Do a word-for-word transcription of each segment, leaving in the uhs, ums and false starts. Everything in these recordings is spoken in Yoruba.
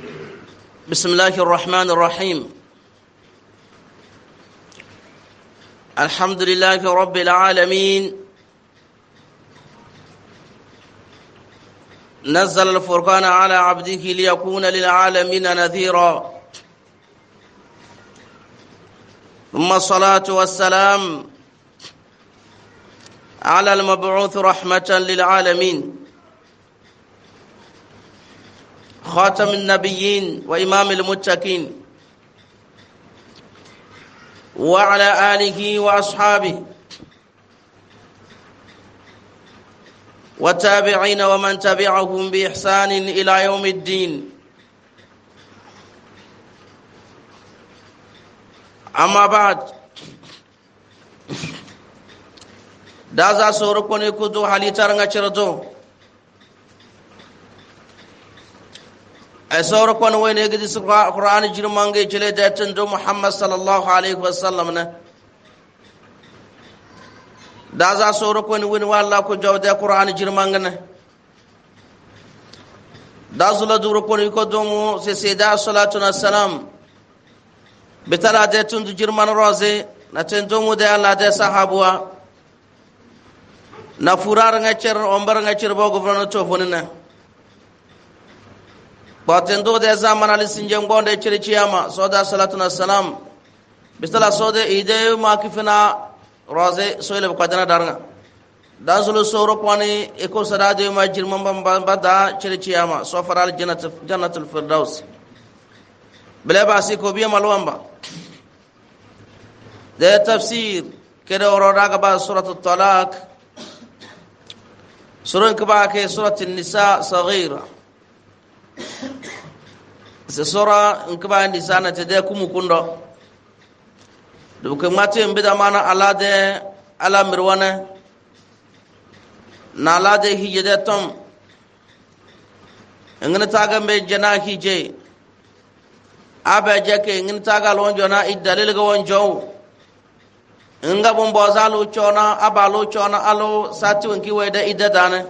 بسم الله الرحمن الرحيم. الحمد لله رب العالمين. نزل الفرقان على عبده ليكون للعالمين نذيرا، ثم الصلاة والسلام على المبعوث رحمة للعالمين، خاتم النبيين وإمام المتقين، وعلى آله وأصحابه والتابعين ومن تبعهم بإحسان إلى يوم الدين. أما بعد، دازا سوركوني كدو حالي تارنغا چردو سوركون وين يجد القرآن جرمانجي جلي داتن دو محمد صلى الله عليه وسلم. دازا سوركون وين والله كجو ده قرآن جرمانجنا دازولا دوركون يكدومو سيدا صلاة والسلام بتلا داتن دو جرمان روزي نتندومو ده الله ده صحابوا نفورار ngachir ombar ngachir bo gouverneur tofonina batendo de zaman ali sinjem gonde chiri chiyama soda salatu wassalam bisala sode ide makifina roze soile qadana daranga dazulu soro kwani eko sadade majir mamba bada chiri chiyama sofaral jannat jannatul firdaus bele basi ko biya malwamba de tafsir kede oroda ga ba suratul talaq surah kaba ke suratul nisa saghira sura nkaba nisa na tede kumu kundo duke mate mbida mana alade ala mirwana na alade hijede tom ngene taga mbe jana hije aba jake ngene taga lonjo na idalil ga wonjo nga bombo zalu chona abalo chona alo sati wanki wede idadane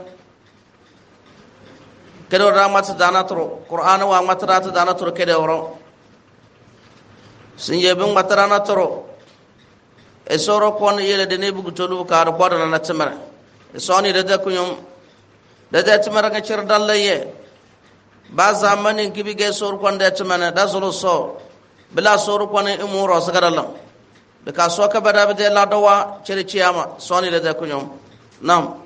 kedo ramat dana tro qur'an wa matrat dana tro kedo ro sinje ben matrana tro e soro kon yele de ne bugu tolu ka ro bodo na tmara e soni de de kunyum de de tmara ga chir dallaye ba zamanin kibi ge sor kon de tmana da solo so bila sor kon e muro sagaralam be ka so ka bada be la dowa chiri chiyama soni de de kunyum nam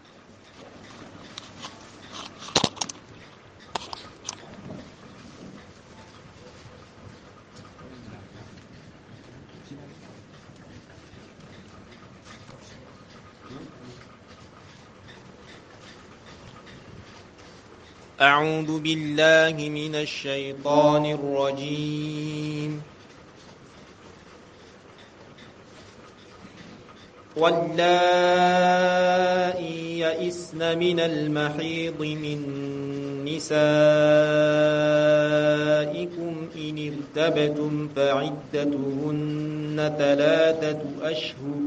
أعوذ بالله من الشيطان الرجيم. واللائي يئسن من المحيض من نسائكم إن ارتبتم فعدتهن ثلاثة أشهر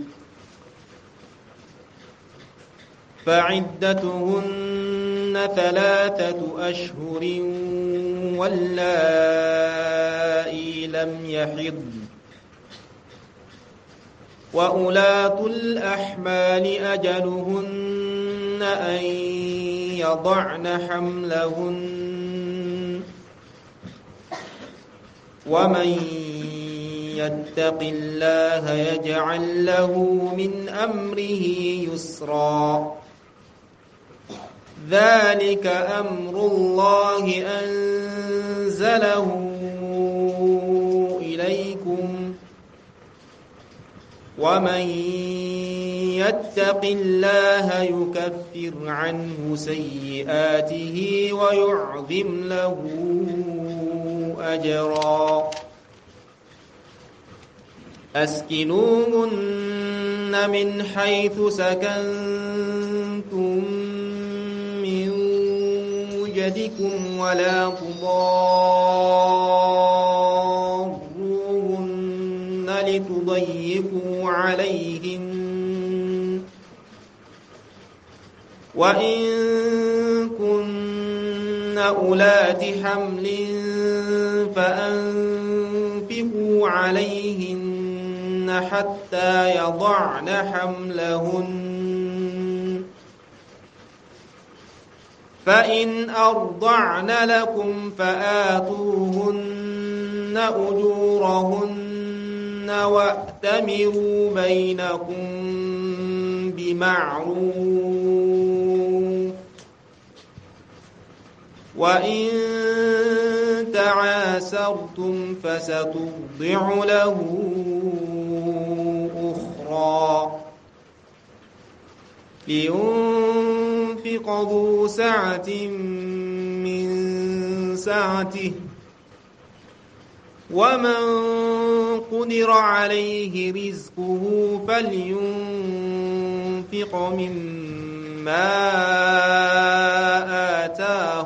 فعدتهن ثلاثة أشهر واللائي لم يحضن وأولاة الأحمال أجلهن أن يضعن حملهن ومن يتق الله يجعل له من أمره يسرا ذلك أمر الله أنزله إليكم ومن يتق الله يكفر عنه سيئاته ويعظم له أجرا أسكنوهن من حيث سكنتم من وجدكم ولا تضاروهن لتضيقوا عليهن وإن كن أولات حمل فأنفقوا عليهن حتى يضعن حملهن فإن أرضعن لكم فآتوهن أجورهن وأتمروا بينكم بمعروف وإن تعاسرتم فسترضع له أخرى لينفق ذو سعة من سعته ومن قدر عليه رزقه فلينفق مما آتاه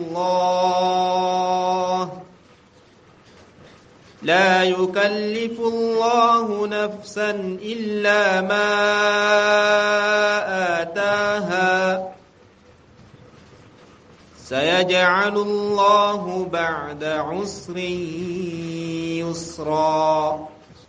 الله لا يكلف الله نفسا إلا ما آتاها سيجعل الله بعد عسر يسرا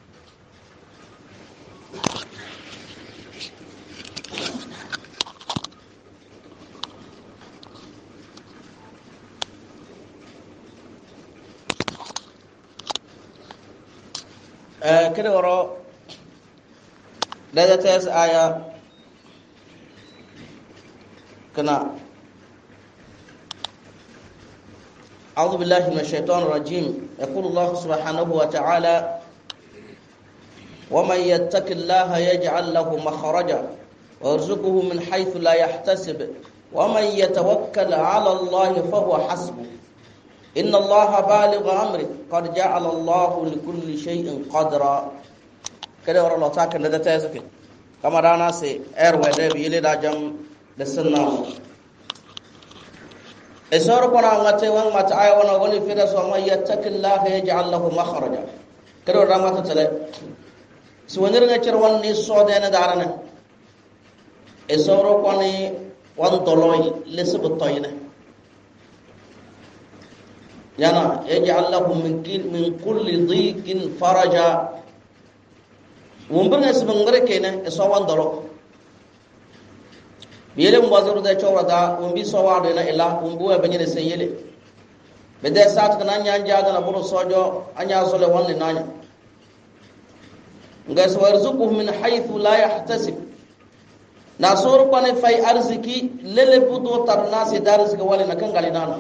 كده وراء لا تيس آية كنا أعوذ بالله من الشيطان الرجيم يقول الله سبحانه وتعالى ومن يتق الله يجعل له مخرجا ويرزقه من حيث لا يحتسب ومن يتوكل على الله فهو حسبه إن الله بالغ أمره قد جعل الله لكل شيء قدرا كده ورا الله تاكن ده تازكي كما رانا سي اير وده بيلي داجم دسنا اسور كنا متى وان متى اي وانا وني في سو ما يتق الله يجعل له مخرجا كده ورا ما تتله سونير نچر وان ني سو ده دارنا اسور كوني وان دولوي لسب توينه yana yaj'al lahum min min kulli dhiqin faraja wumbunga sibangare kene so wandoro biyele mbazuru da chawada wumbi so wado na ila wumbu e banyene seyele bede sat kana nyanja na buru sojo anya sole wanne nanya ngas warzuquhu min haythu la yahtasib nasur kwane fay arziki lele budo tarnasi darziki wale na kangali nana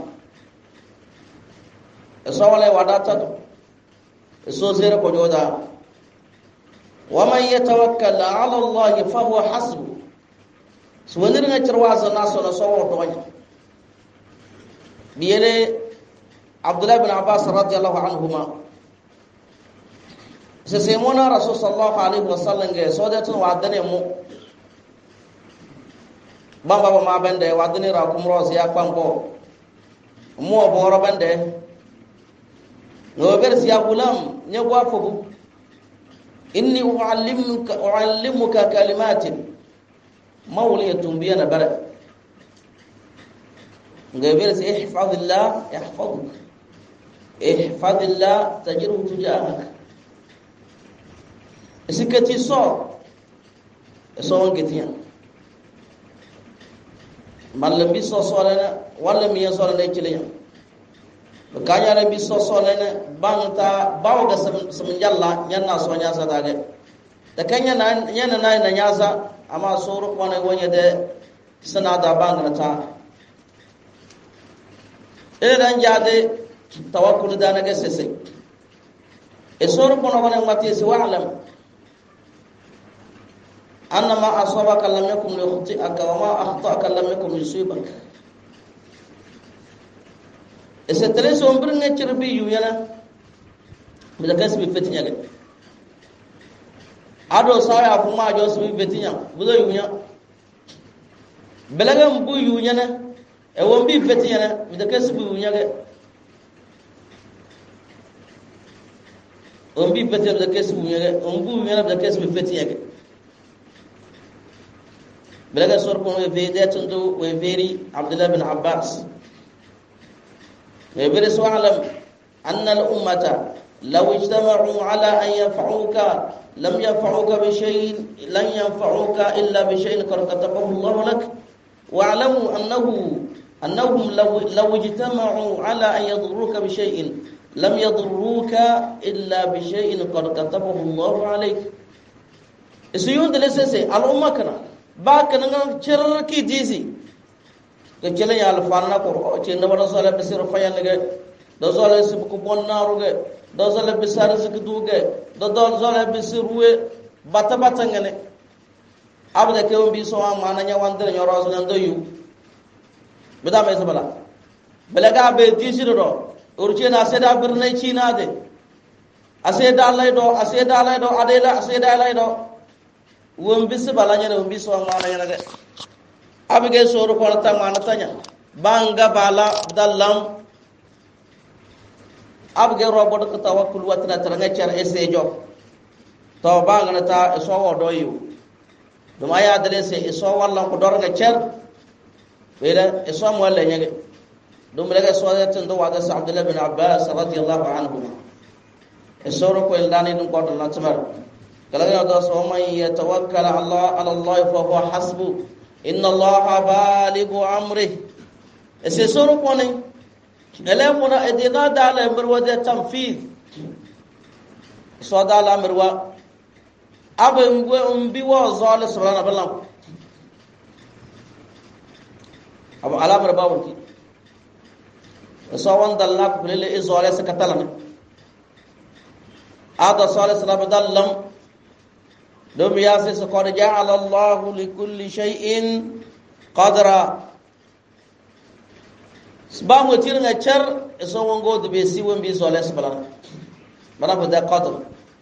so wala wadata so zere ko joda wa man yatawakkal ala allah fa huwa hasbu so wonir nga cirwaza naso na so wodo wanya biyele abdullah ibn abbas radiyallahu anhuma se semona rasul sallallahu alaihi wasallam ge so de tun wadane mu bamba ma bende wadane ra kumro ya kwambo mu oboro bende no versi ya gulam nyagwa fobu inni uallimuka uallimuka kalimatin mawliyatun biyana bara ngai versi ihfazillah yahfazuk ihfazillah tajruhu tujahak sikati so so ngetiya mallam bi so so lana wala mi so lana chiliya kanya re bi so so lana banta bawga samjalla nyanna so nya sa dage da kanya na nyana na na nyasa ama soro kwana wonya de sanada bangna ta ere dan jade tawakkul da na gesese e soro kwana wona mati se wa'lam anna ma asabaka lam yakum li khati'aka wa ma akhta'aka lam yakum yusibak ese tere so mbir nga cirbi yu yana mi da kasbi fetinya ga ado saya fu ma jo sbi fetinya bu do yu nya belaga mbu yu yana e won bi fetinya na mi da kasbi yu nya ga on bi fetinya da kasbi yu nya ga on bu yu yana da kasbi fetinya ga belaga sor ko we vede tundu we veri abdullah bin abbas ibris wa'lam anna al-ummata law ijtama'u ala an yanfa'uka lam yanfa'uka bi shay'in lan yanfa'uka illa bi shay'in qad katabahu Allah lak wa'lamu annahu annahum law law ijtama'u ala an yadurruka bi shay'in lam yadurruka illa bi shay'in qad katabahu Allah alayk isuyun de lesese al-umma kana ba kana ngal cerki disi ke cele ya al-fanna ko ce na wala sala bisir fayan ge do sala sib ko bonnaru ge do sala bisar sik duge do do sala bisirwe bata bata ngene abda ke on bi so ma na nya wandere nyoro so ngando yu bida mai sabala belaga be disi do urche na seda birnai china de aseda lay do aseda lay do adela aseda lay do won bisu balanya ne won bisu ma na nya ge abige soro ko ta ma na tanya banga bala dallam abige robo ko tawakkul watna taranga cer esejo to banga na ta so wo do yu dum aya dale se so wallan ko dorga cer wela so mo wala nya ge dum lega so ya tan do wada sa abdullah bin abbas radiyallahu anhu soro ko eldani dum ko to la tsamar kala ga do so may yatawakkal allah ala allah fa huwa hasbu inna allaha balighu amri ese soro ko ne ele mona edina dala mirwa de tanfiz so dala mirwa abin gwe umbi wa zalla subhanahu wa ta'ala abu alamar bawunki so wan dalla ko lele izole se katalana ada salih sallallahu dallam dum yasi so qad ja'ala Allahu li kulli shay'in qadra sbamu tirnga char so wongo de be si won bi salih sallallahu mana ba da qadr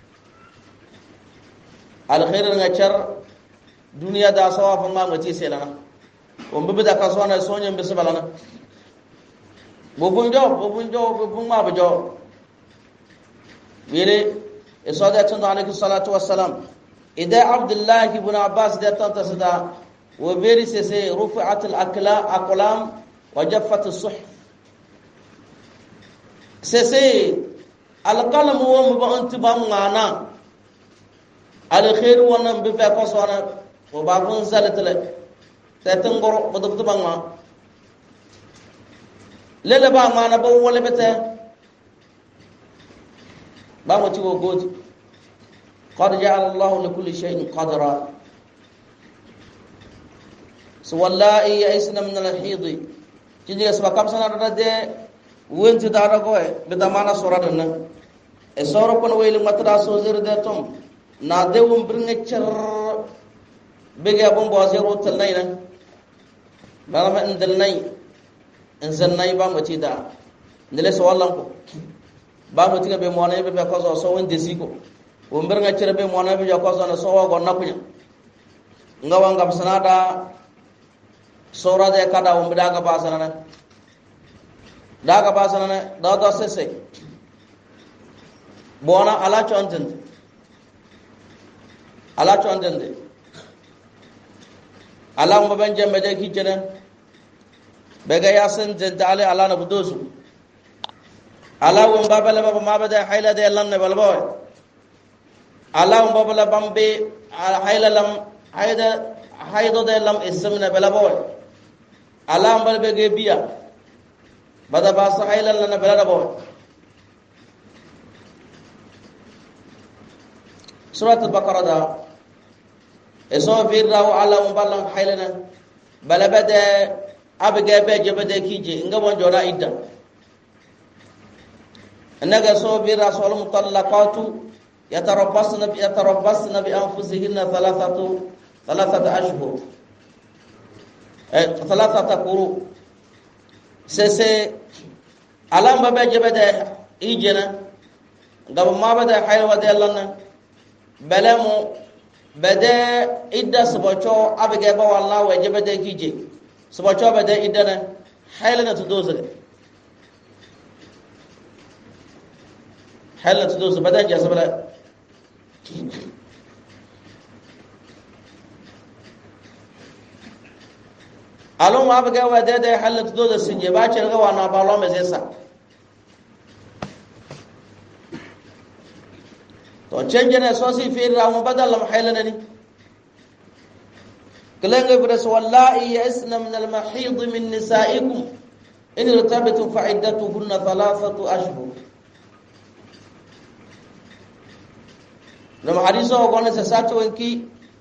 al khair nga char duniya da sawa fa ma ngati selana on be da ka so na so nyam be sallallahu bobun jo bobun jo bobun ma ba jo wele isada tun alayhi salatu wassalam ida abdullah ibn abbas da tanta sada wa beri sese rufi'at al akla aqlam wa jaffat as suhuf sese al qalam wa mabant ba ngana al khair wa nam bi fa ko sona wa babun zalatale tatun goro bodubtu bangma lele ba mana ba wala bete ba mo ci wo goti qad ja'ala Allahu li kulli shay'in qadra so wallahi aisna min al-hid tiji asba kam sana da de wonti da ra ko e be da mana sorata nan e soro kon wayli matra so zir de tom na de won bringa cer be ga bon bo zero tal nay nan ba ma indal nay insan nay ba mati da ndele so wallan ko ba mati ga be mo na be ko so so won desi ko won ber nga cere be mo na be ko so na so wa go nakunya ngawa ngam sanada sora de kada won bidaga ba sanana daga ba sanana da da sese bona ala chonten ala chonten de ala mo ben jembe de ki cene bega yasin jentale ala na budusu ala won babala baba mabada hayla de lan ne balbo ala won babala bambe hayla lam hayda haydo de lam ismna balabo ala mbal bege biya bada basa hayla lan balabo surat al-baqarah da eso firra ala won balan haylana balabada abga be jabade kije nga bon jora idda annaga so bi rasul mutallaqatu yatarabbasna bi yatarabbasna bi anfusihinna thalathatu thalathatu ashhur eh thalathatu quru sese alam ba be jabade ijena ngam ma bada haywa de lanna balamu bada idda sabacho abga ba wallahi wa jabade kije sabacho bada idana haylana tudozale haylana tudozale bada jasabala alon ma baga wa da da haylana tudozale sinje ba ce ga wana ba lo mezesa to change ne so si fi ra mu badal lam haylana ni كلنا يبرس والله يئسن من المحيض من نسائكم إن ارتبتم فعدتهن ثلاثة أشهر لما حديثه وقالنا سساتو إنكي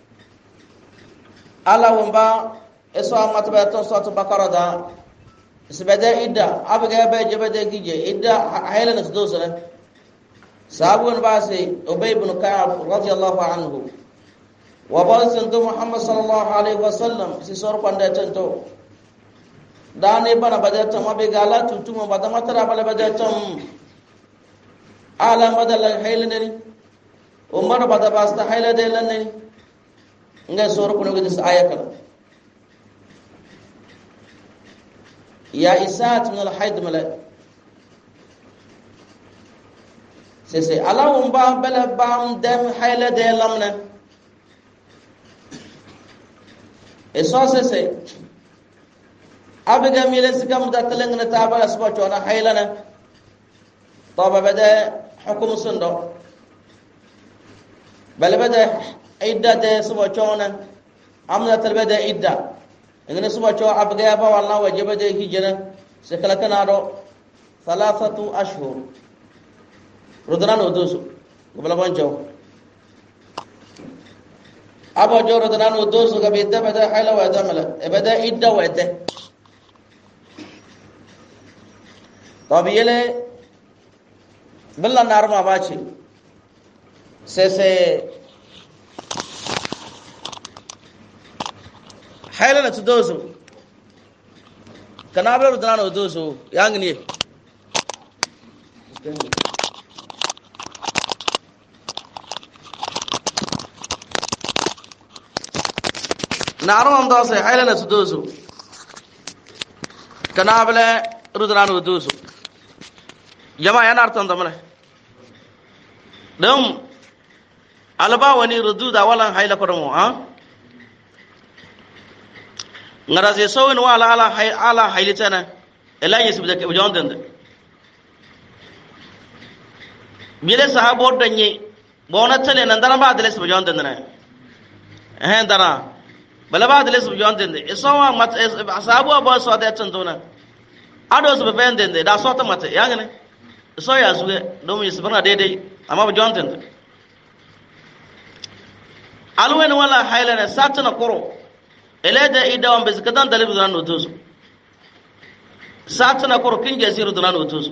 على ومبا إسوا متبعتون صوت بقرة دا سبدا إدا أبغى بيجي بدا كيجي إدا حيلا نسدوسنا سابون باسي أبي بن كعب رضي الله عنه وبعض سنتو محمد صلى الله عليه وسلم سيسور pandai tentu dane bana badata mabe gala tutuma badama tara bala badatam ala badal haylani umar bada basta hayla delani ngai sor kuno gidis ayakala ya isat min al hayd mala sese ala umba bala bam dem hayla delamna eso sese abiga mile sikam da talengna tabala sbo chona haylana toba bada hukum sundo bal bada idda de sbo chona amna tal bada idda ngene sbo cho abiga ba walla wajiba de hijana sekala kanado thalathatu ashhur rudran udusu gobala boncho ابو جور دنان ودوس غبيده بدا حيله ودمل بدا يده وده طب يله بالله نار ما باچي سسه حيله نتدوسو كنابل دنان ودوسو يانغني نارو هم دوسه حيلنا سدوسو كنابله رودرانو دوسو جماعه نارتون دمله دم alba wani rududa walan hayla kodomo ha ngaraze sowin wala ala hay ala haylitana elan yesibda ke jondende bile sahabo danye bona tele nandana ba adles jondende na eh dara bala ba adles jondende esowa mat sahabo ba so da tandona ado so be ndende da so ta mate yangene so ya zuwe domi yesibna dede amma ba jondende alwen wala haylana satana koro eleda idawam bezikadan dalibu dan notus satana koro kinje siru dan notus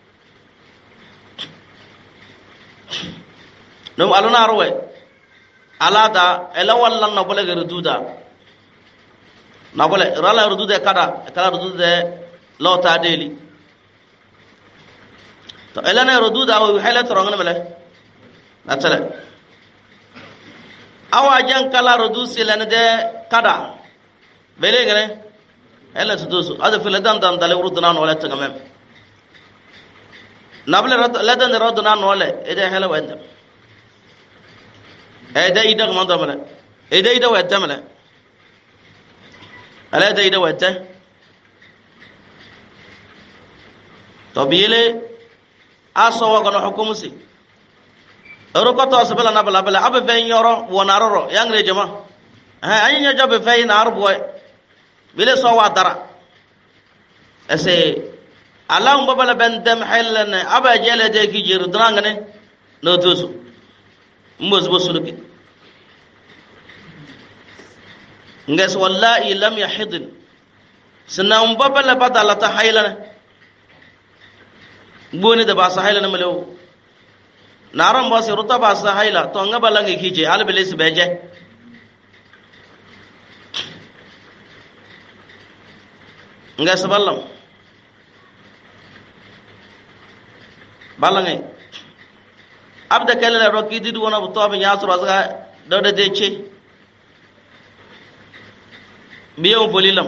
no aluna arwe alada ela wallan no bole gerududa na bole rala rudude kada kala rudude lota deli to elana rududa wa hayla torongna mele natala awa jan kala rodusi lana de kada bele gane ela sudusu ada filadan dan dale urudna no la tanga mem nable ladan rodna no le ede hela wenda ede ida gmanda mala ede ida wenda mala ala ede ida wenda to bile aso wa gono hukumusi Erokoto asbala na bala bala abe fen yoro wonaroro yangre jama ha anya jobe fen na arboy bile so wa dara ese ala um babala ben dem halana aba jele de ki jiru drangane no tosu mbos bosuluki nges wallahi lam yahidn sunna um babala badala ta haylana boni de ba sa haylana melew naram bose ruta ba sa hayla to ngabala ngi kije albelis beje nga saballam balangay abda kala roki didu wona to be yasru azga dawda deche biyo bolilam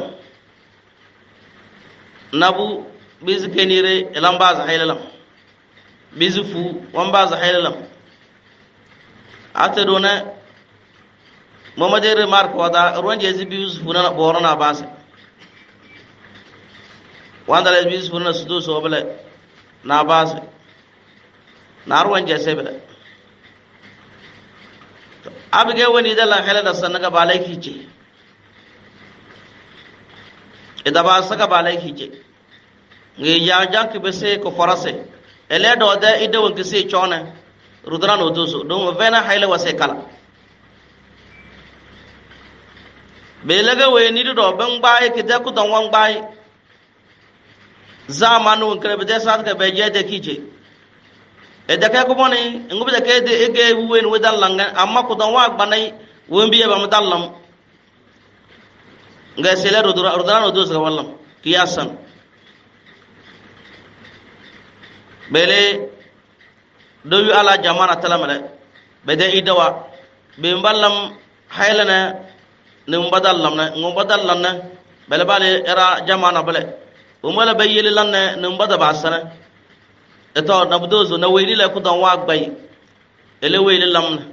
nabu bizkenire elambaz haylalam bizufu wamba za haylalam atadona momadere marko wada ronje zibizufu na borona base wanda le bizufu na sudu so bele na base na ronje sebele abige woni da lan hala da sanaga balai ce ida ba saka balai ce ngi ya jank be se ko forase ele do da ida won ki se chona rudran odoso don vena haila wase kala be laga we ni do ban baye ki da ku don wan baye zamanu kre be da sa ka be je de kije e da ka ko boni ngubi da ke de ege wen wedan langa amma ko don wa gbanai won biye ba mudallam nga sele rudran rudran odoso wallam kiyasan bele doyu ala jamana talamale bede idawa be mballam haylana ne mbadallam na ngombadallam na bele bale era jamana bele umala bayili lanne ne mbada basana eto nabdozo na weyli la ku don wa gbay ele weyli lamna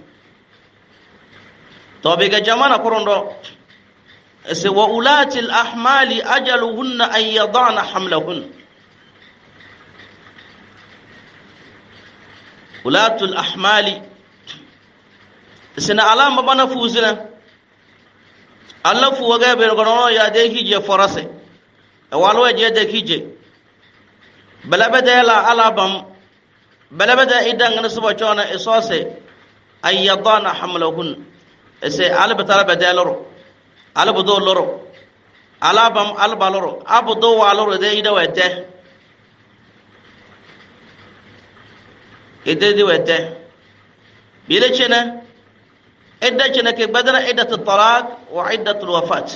to be ga jamana korondo ese wa ulati al ahmali ajaluhunna an yadana hamlahun ulatul ahmali sina alama bana fuzina Allah fu waga be gono ya de hije forase e walo je de hije balabada la alabam balabada idan na suba chona isose ayyadana hamlahun ese albata badaloro albudo loro alabam albaloro abudo waloro de ida wete idadi wete bile chena idda chena ke badana iddat at-talaq wa iddat al-wafat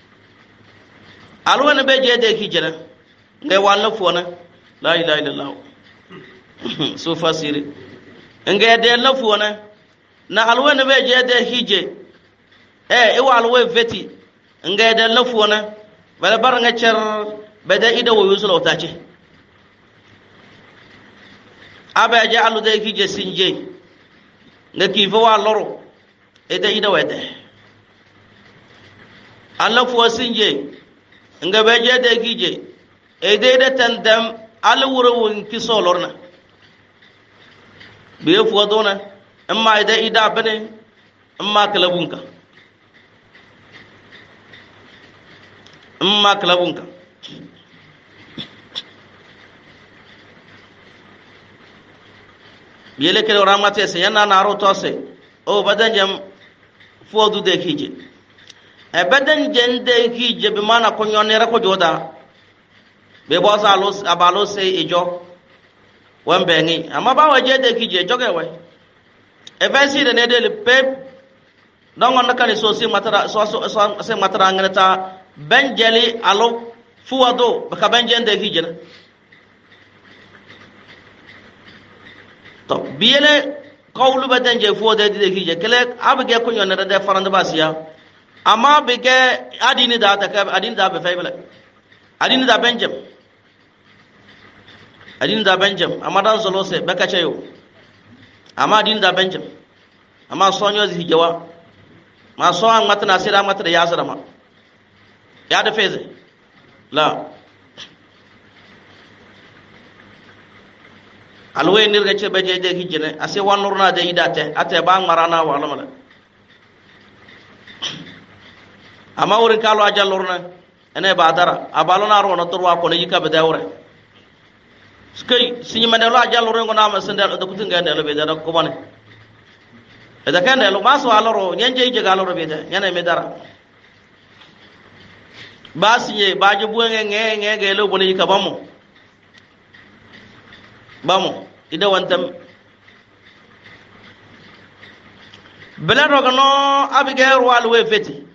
alwana be je de ki jena ngay wala fona la ilaha illallah so fasiri ngay de la fona na alwana be je de hije eh e wal we veti ngay de la fona bala bar nga cer bada ida wo yusul otache aba ja alu de ki je sinje nga ki fo wa loro e de ida wede alla fo sinje nga be je de ki je e de de tandam ala wuro won ki so lorna be fo dona amma ida ida bane amma kalabunka amma kalabunka yele kele ramate se yana na ro tose o badan jam fodu de kije e badan jende kije be mana ko nyonere ko joda be bo sa lo abalo se ejo wambe ngi amma ba waje de kije joge we e vesi de ne de le pep dongo nakani so se matara so so se matara ngata benjeli alo fuado ba ka benjende kije na to biyele qawlu badan je fo de de hije kele abge ko nyone de farande basiya amma bege adini da ta ka adini da be faybele adini da benjem adini da benjem amma dan solo se be ka cheyo amma adini da benjem amma sonyo zi hijewa ma so an matna sira matna ya sara ma ya da feze la alwe nirga ce beje de hijene ase wanurna de idate ate ba marana wala mala ama wurin kalo ajal lorna ene ba dara abalona ro na turwa ko ne yika be dawre skay sinyi mandelo ajal lorna ko na ma sendal do kutinga ndelo be dara ko bane e da kan ndelo maso aloro nyenje je galoro be da nyane me dara ba sinye ba je buenge nge nge gelo bone yika bamu bamo ida wantam bela rogano abige rwal we feti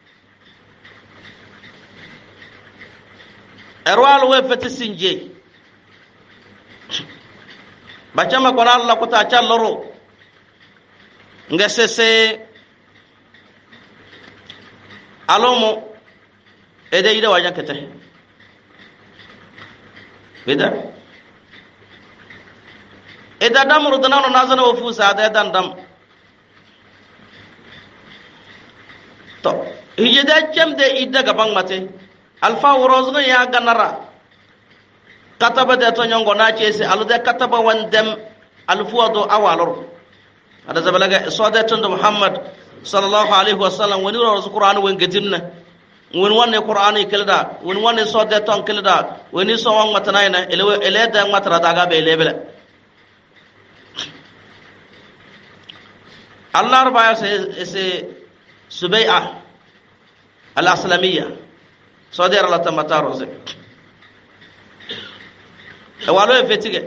erwal we feti sinje bachama ko Allah ko ta challoro ngesese alomo ede ida wajakete beda ida dam rudana no nazana wo fusa da dan dam to hijeda chemde idda gaban mate alfa worozno ya ganara kataba de to nyongo na chese alude kataba wandem alfu ado awalor ada zabalaga sode tondo muhammad sallallahu alaihi wasallam woni ro qur'an won getinna won wonne qur'an kelda won wonne sode ton kelda woni so won matanayna ele ele da matara daga be lebele allah rabaya se se subai'a al-aslamiyya sode la tamata rose e walo e fetige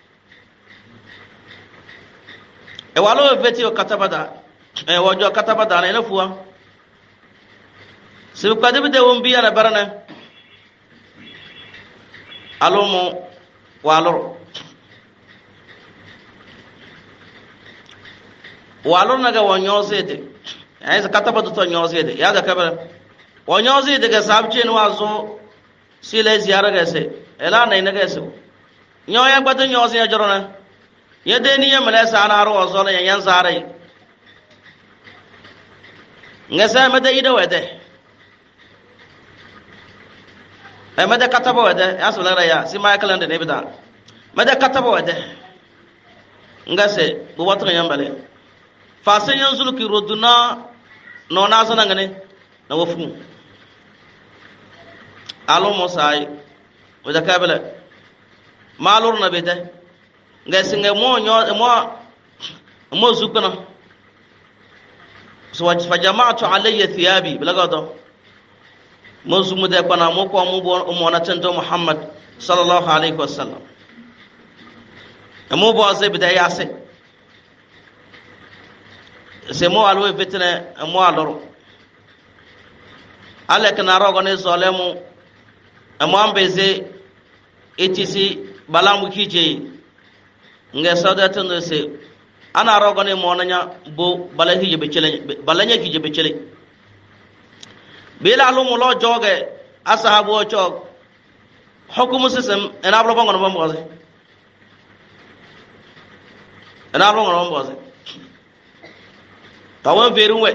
e walo e fetige katabada e wojo katabada na ina fuwa sibu kadibi de won biya na barana alomo waloro waloro naga wonyozede ay katabada to nyozede ya ga kabara wonyozede ga sabche ni wazo sile ziyara ga se ela na ina ga se nyo ya gbado nyo se jorona ye de ni yemle sa na ro zo na yan zare ngasa mede ida wede ay mede kataba wede asula raya si ma kalande ne bida mede kataba wede ngase bu watra yambale fa sen yanzulu ki roduna no na zo na ngane na wofu alo mosai wede kabele malur na bede ngasi nge mo nyo mo mo zukana so fa jama'tu alayya thiyabi bilagado mo zumude kana mo ko mo bo mo na tanto muhammad sallallahu alaihi wasallam mo bo ze bede yase se mo alwe fitne mo aloro ale kana rogo ne zolemu mo ambeze etisi balamu kije nge sadatan do se ana rogo ne monanya bo balahi je becele balanya kije becele bela lu mulo joge ashabu o chog hukumu sisem ena blo bangono bamboze ena blo bangono bamboze tawon verunwe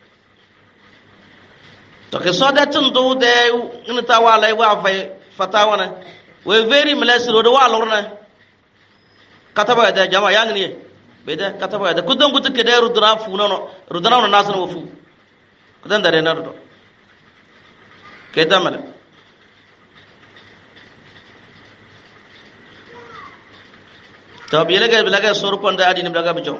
to ke sadatan do de ngita wala wa fay fatawana we very mlesiro do wa lorna kataba da jama yang ni beda kataba da kudon kutu ke da rudra fu no rudra no nasan wo fu kudan dare na do ke da mala to biele ga bilaga sor kon da adini bilaga bijo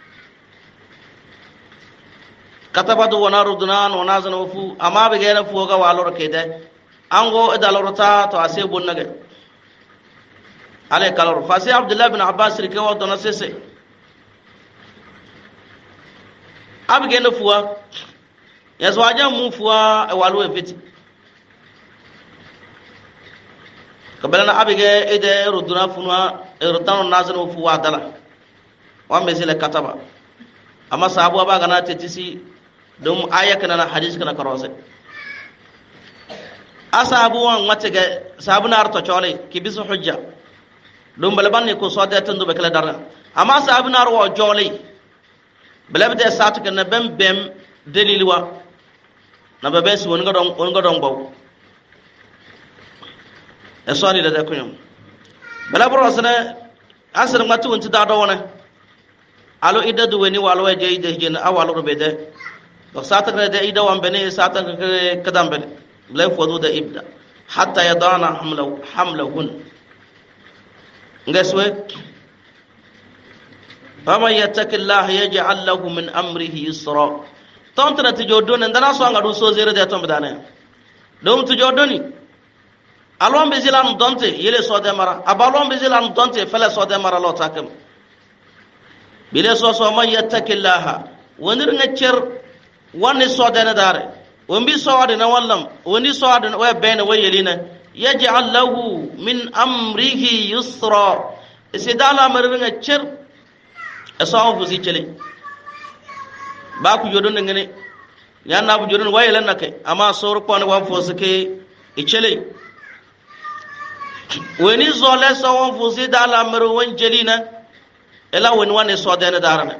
kataba do wana rudra no nasan wo fu amma be ga na fu ga walor ke da ango da lorta to ase bonnage ale kalor fasi abdullah bin abbas rike wa dona sese abige no fuwa yeso aja mu fuwa e walu e fiti kabala na abige ede ruduna funwa e rutano nazano fuwa dala wa mesile kataba amma sahabu aba gana tetisi dum aya kana na hadis kana karose asabu wan matege sahabu na arto chole kibisu hujja dum balaban ne ko so da tan do be kala dara amma sahabu na ro jole belabde satu kana bem bem delilwa na babe si won ngodon won ngodon baw e so ni da ko nyum balabro sana asir matu won ti da do wona alo idadu weni walo e jey de jena awalo be de do satu kana de ida wan bene satu kana kadam bene lay fodu da ibda hatta yadana hamlu hamluhun ngaswe fama yattaqillaha yaj'al lahu min amrihi yusra tontra tijodon ndana so ngadu so zere de tombe dane dum tijodoni alon be zilan donte yele so de mara abalon be zilan donte fele so de mara lo takam bile so so man yattaqillaha wonir ngacer woni so de na dare wombi so de na wallam woni so de wa bene wayelina yaj'al lahu min amrihi yusra isidala maringa cer asaw fu si cele ba ku jodon ngene ya na bu jodon waye lan nakay ama sor ko ne wa fo sike e cele weni zole so won fu si dala mar won jelina ela woni wane so de na darana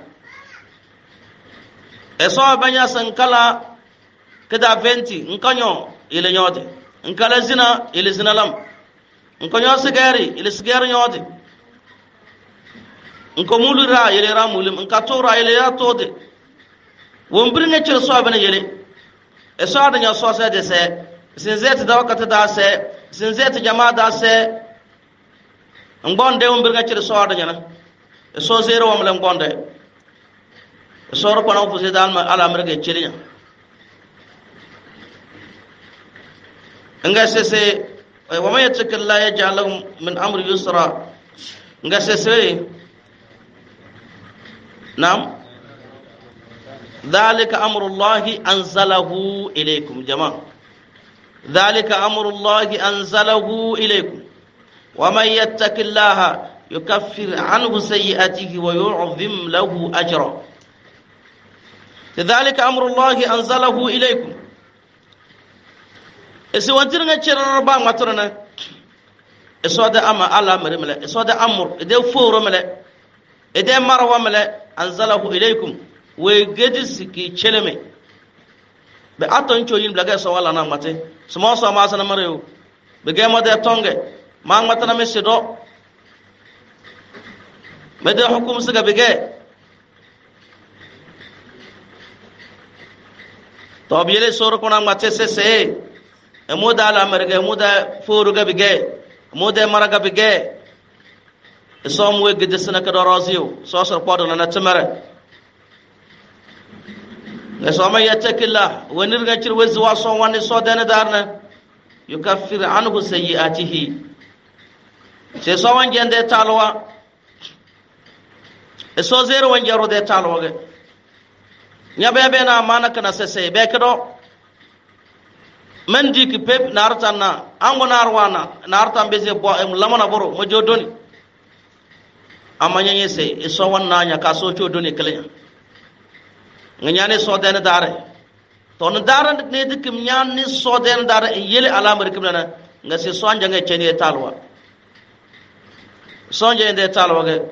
e so banya san kala kada venti nkanyo ile nyote nkala zina ile zina lam nkanyo sigari ile sigari nyote nko mulu ra yele ra mulim nka to ra yele ya to de won birnga cir so bana yele e so adanya so se de se sin zet da wakata da se sin zet jama da se ngonde won birnga cir so adanya na e so zero wam la ngonde e so ro kono fu se dal ma ala amrege cirinya nga se se wa may yattaqillaha yaj'al lahu min amri yusra nga se se نعم ذلك أمر الله أنزله إليكم جماعة ذلك أمر الله أنزله إليكم ومن يتق الله يكفر عنه سيئاته ويعظم له أجرا ذلك أمر الله أنزله إليكم إسوانتنا تشربا ماترنا إسواد أما الله مرملا إسواد أمر إدي فور ملا إدي مروى ملا anzalahu ilaykum we gedis ki cheleme be aton choyin blaga so wala na mate sumo so ma sana mareo be ge mo de tonge ma ngata na mesido be de hukum siga be ge to bi le sor ko na mate se se e mo da la merge mo da foru ga be ge mo de maraga be ge som we gedesna ka dorazio so so podo na tamara ne so ma yatakilla wonir ga cir wezi wa so woni so dana darna yukaffir anhu sayiatihi se so wan jende talwa e so zero wan jaro de talwa ge nyabe be na manaka na sese be kedo man diki pep nartanna ango narwana nartan beze bo em lamana boro mo jodoni amanya yese iso wanna nya ka so chodo ne kale nganya ne so den dare to ne dare ne dikim nya ne so den dare yele alamar kim na nga se so anja nga cheni talwa so anja inde talwa ge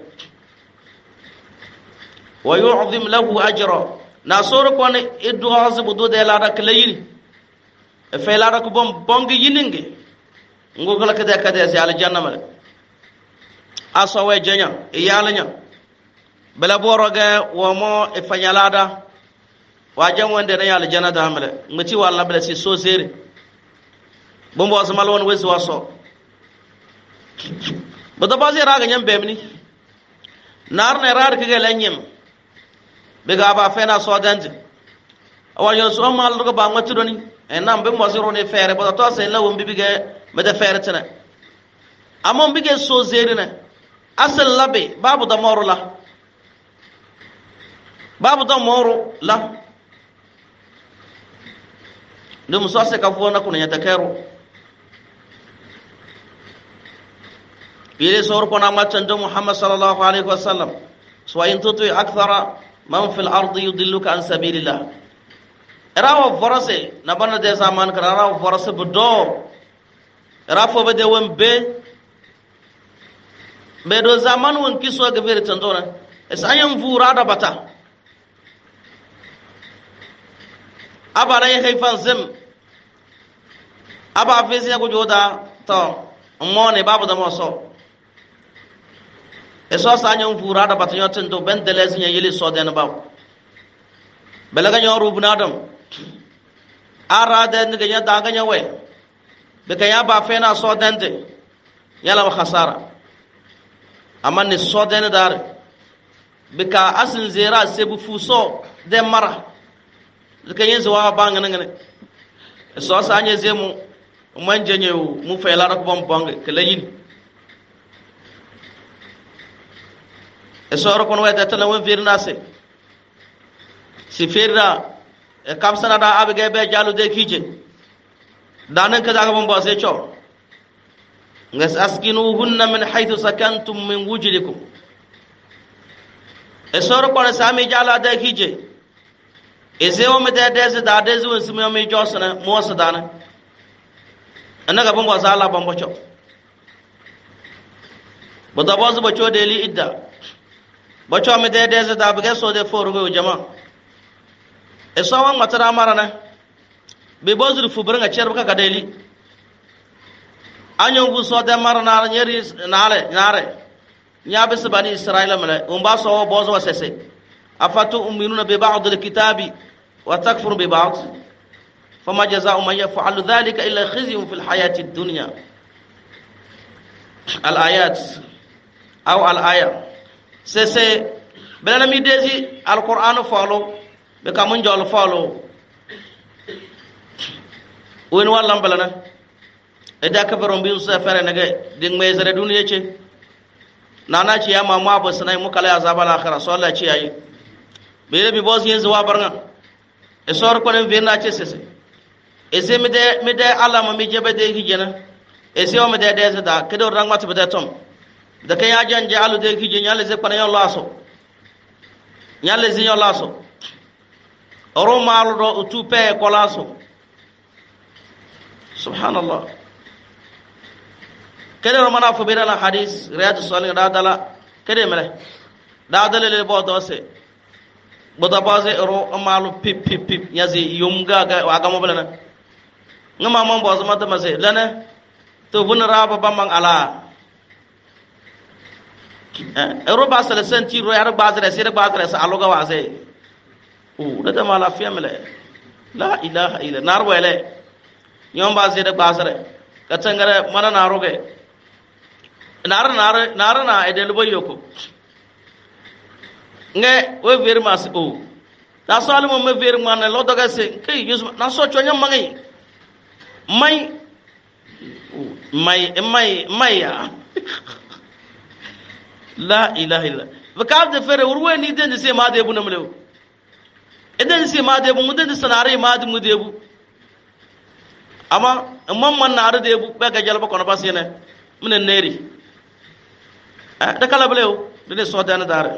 wa yu'zim lahu ajra na soro ko ne iddu hasbu do de la rak layiri e fe la rak bom bongi yininge ngogala kada kada se al jannama aso we jenya iyalanya bela boroga womo e fanyalada wajan wonde na yalla janada amle ngati walla bela si so sere bombo asmal won wesi waso bodo bazi raga nyam bemni nar ne rar ke lanyem be ga ba fena so danje awanyo so mal do ba ngati doni e nam be mo zero ne fere bodo to se lawum bibige me de fere tene amon bige so sere ne asal labe babu da moro la babu da moro la ndio msose kafuona kuna nyatakero ile sor kona machando Muhammad sallallahu alaihi wasallam so in tutu akthara man fil ardi yudilluka an sabilillah rawa forase na bana de zaman kara rawa forase budo rafo be de wembe be do zaman won kiso ga veri tandona es ayam vura da bata abara ye haifan zim aba fezi ko joda to mone babu da moso eso sa ayam vura da bata yotin do ben delezi nya yeli so den babu belaga nyoru bunadam ara da nga nya da ga nya we be kaya ba fena so dente yala wa khasara amma ne so den dar bika asin zera sebu fuso de mara lika yin zuwa banga ngane so sa anye zemu manje nyewu mu fela rak bom bong kelayin e so ro kono weta tan won firna se si firna e kamsana da abige be jalu de kije danan kaza ga bom bo se cho ngas askinuhunna min haythu sakantum min wujdikum esoro kono sami jala da kije ezeo me da da da da zuwa sumi me josana mo sadana anaga bongo sala bombo cho boda bozu bocho de li idda bocho me da da da bage so de forugo jama eso wan matara marana be bozu fu buranga cherba ka deli anyo bu so de marana nyeri nare nare nya bis bani israila mala um ba so bozo sese afatu uminuna bi ba'd al-kitabi wa takfuru bi ba'd fama jazaa'u man yaf'alu dhalika illa khizyun fil hayati ad-dunya al-ayat aw al-aya sese belana mi desi al-Qur'an follow be kamun jol follow wen wallam belana e da ka baron bi usa fere nage ding me zare duniya ce nana ce ya mama ba sanai muka la azaba al-akhirah so Allah ce yayi be bi boss yin zuwa barna e sor ko ne vena ce sese e se mi de mi de Allah ma mi jebe de hijena e se o mi de de da kedo rang mat be de tom da kan ya janje alu de hijenya le ze ko ne yo laso nyale zinyo laso oro malu do tupe ko laso subhanallah kede romana fo bira la hadith riyadus salihin da dala kede mele da dala le bo do se bo da baze oro malu pip pip pip nyazi yumga ga wa ga mo bela na ngama mo bo zama ta mase lana to bun raba bamang ala ero ba sala senti ro yar ba zare sire ba zare sa aloga wa se o da ma la fiamle la ilaha illa nar wele nyom ba zire ba zare ka tangare mana na roge nar nar nar na edel boyo ko nge we ver mas o da so almo me ver man lo doga se kai yus na so chonya mangai mai mai mai mai ya la ilaha illa vakab de fere urwe ni den se ma de bu namlew eden se ma de bu mu den sanare ma de mu de bu ama amman man na de bu be ga jalba kono basene mun neri da kala blew de so dan dar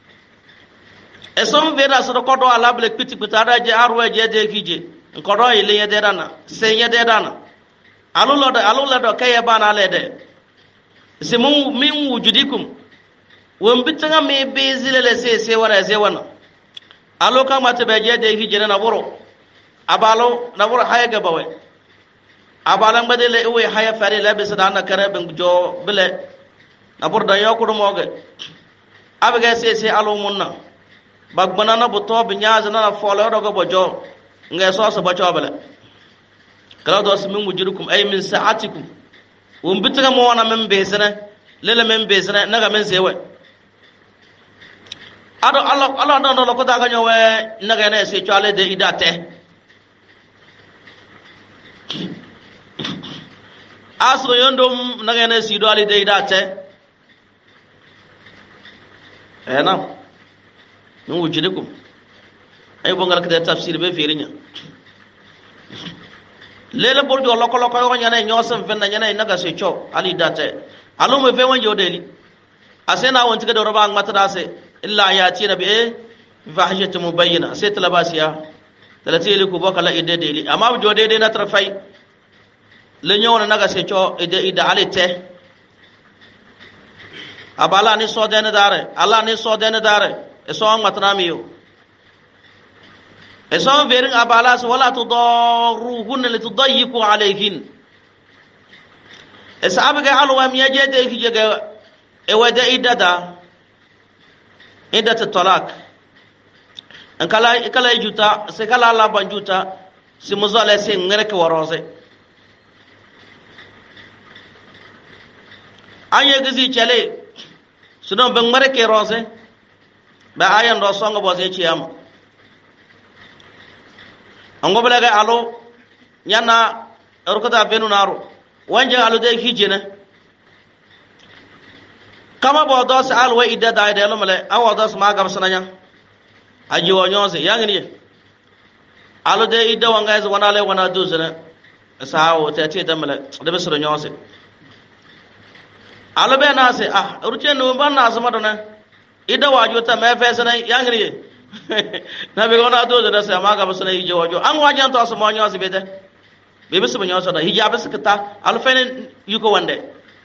e som vera so ko do ala ble piti pitara je arwe je de kije ko do ile ye de dana se ye de dana alulo do alulo do kay bana le de se mun min wujudikum won bitanga me bezile le se se wara se wana alo ka mata be je de hijira na boro abalo na boro haya ga bawe abalan badele we haya fare le be sadana kare ben jo bele na boro da yokudo moge abiga se se alo munna bagbana na buto binyaza na folo do go bojo nge so so bojo bele kala do min wujudukum ay min sa'atikum won bitanga mo wana men bezana lele men bezana naga men sewe ado Allah Allah don do ko daga nyowe naga ne se chale de idate aso yondom naga ne si do ali de idate ena nu wujudukum ay bongal ka tafsir be firinya lele borjo loko loko yo nyane nyosam fenna nyane naga se cho ali date alo me fe wonjo deli asena won tiga do roba ngmata se illa yati nabi e fahijatu mubayyana sai talabasiya talatili ku boka la ide deli amma jo de de na tarfai le nyona naga se cho ide ide alite abala ni so de na dare ala ni so de na dare e so ngmata na miyo e so verin abala so wala tudaruhun li tudayyiqu alayhin e sahabe ga alwa mi je de ki je ga e wada idada iddat talaq an kala kala juta se kala la banjuta si muzale se ngere ke warose anye gizi chale suno ben mare ke rose ba ayan do songa bo se ciyam ango bela ga alo nyana rukata benu naro wanje alo de hijena kama bo dos alwa idda da da lomale awo dos ma gam sananya aji wo nyose yangini alo de idda wanga is wana le wana duzana sawo te te damale de besro nyose alo be na se ah ruche no ban na sama dona idda wajo ta me fe sana yangini na be wana duzana se ma gam sana iji wajo an wajan to asmo nyose be de be besro nyose da hijabe sekta alo fenen yuko wande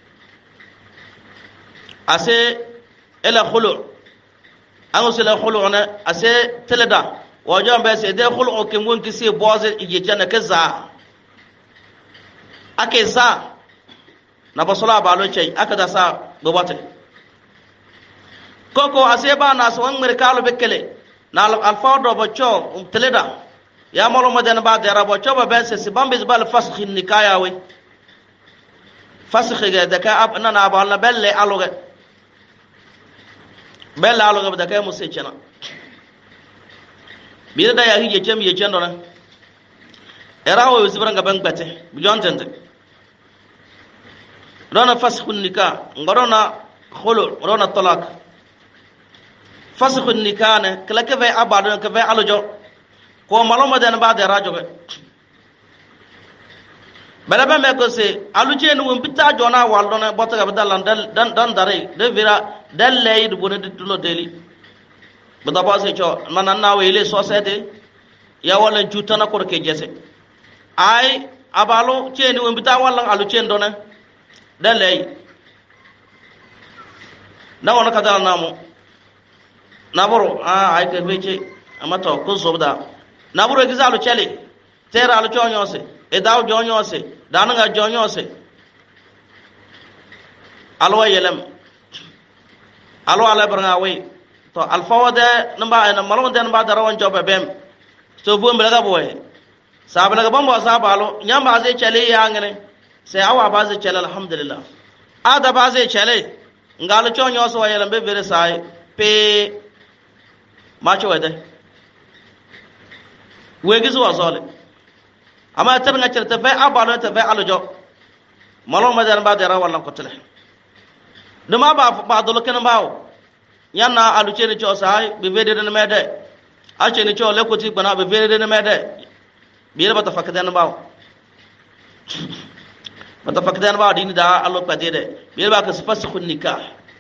ase ela khulu an usila khulu na ase teleda wajo be se de khulu ke ngon ki se boze ije jana kaza ake za na basola balo chai aka da sa gobate koko aseba na so wan mer kalu bekele na al fawdo bo cho um teleda ya molo madan ba de rabo cho ba bense si bambe bal fasakh nikaya we fasakh ga da ka ab na ba la belle aloge belle aloge da ka musse chena bi da ya hije chem ye chendo na era wo sibran ga ban gbate bi jontende rona fasakh nikah ngorona khulu rona talaq fasakh nikah ne kala ke ve abado ke ve alojo ko maloma den ba de rajo ke bala ba me ko se aluje no mbita jona waldo ne boto ga dalan dan dan dare de vira dal leid bone de tulo deli bada ba se cho manan na wele society ya wala jutana ko ke jese ay abalo cheni mbita wala alu chen dona dal leid na wona kadal namu naboro ah ay ke beche amato ko sobda naboro egizalu chele tera alu chonyose e daw jonyose dananga jonyose alwa yelem alwa ala baranga we to alfawade namba ena malon den ba darawan jobe bem so bu mbelaga boye sabelaga bombo sabalo nyamba ze chele yangene se awa ba ze chele alhamdulillah ada ba ze chele ngalu chonyose wa yelem be vere sai pe macho wede wegi zuwa zole ama tar nga certa fe abalo ta fe alujo malo madan ba dara wala ko tele duma ba ba dolo ken bawo yanna alu cheni cho sai be vede den mede a cheni cho le ko ti bana be vede den mede bi ba ta fakdan bawo ba ta fakdan bawo dini da allo pade de bi ba ka fasakh nikah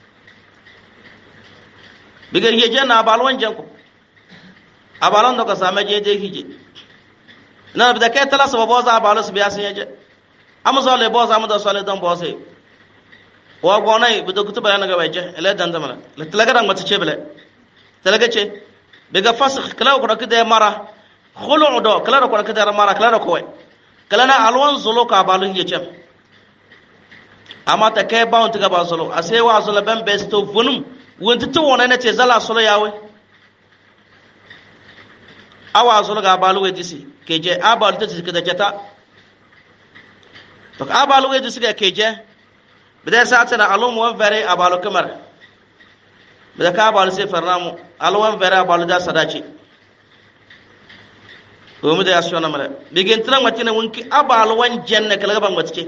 bi ga yeje na balwan janko abalon do ka same je de hije na bi da kai tala so boza abalos biya sin yeje amzo le boza amdo so le don boze wa gonai bi do kutu bayana ga waje ele dan zamana le talaga dan mata ce bele talaga ce bi ga fasakh kala ko da mara khulu do kala ko da mara kala ko wai kala na alwan zolo ka balun yeje amma ta kai bawon ta ga ba zolo ase wa zolo ben besto funum wonti to wona ne ce zala solo yawe awa zolo ga balu we disi keje abalu te disi jeta to abalu we disi keje bidar saata na alum wan vere abalu kamar bidar ka abalu se farnamu alwan vere abalu da sadaci ko mu da yasona mala bigin tran watina wonki abalu wan jenne kala ban watike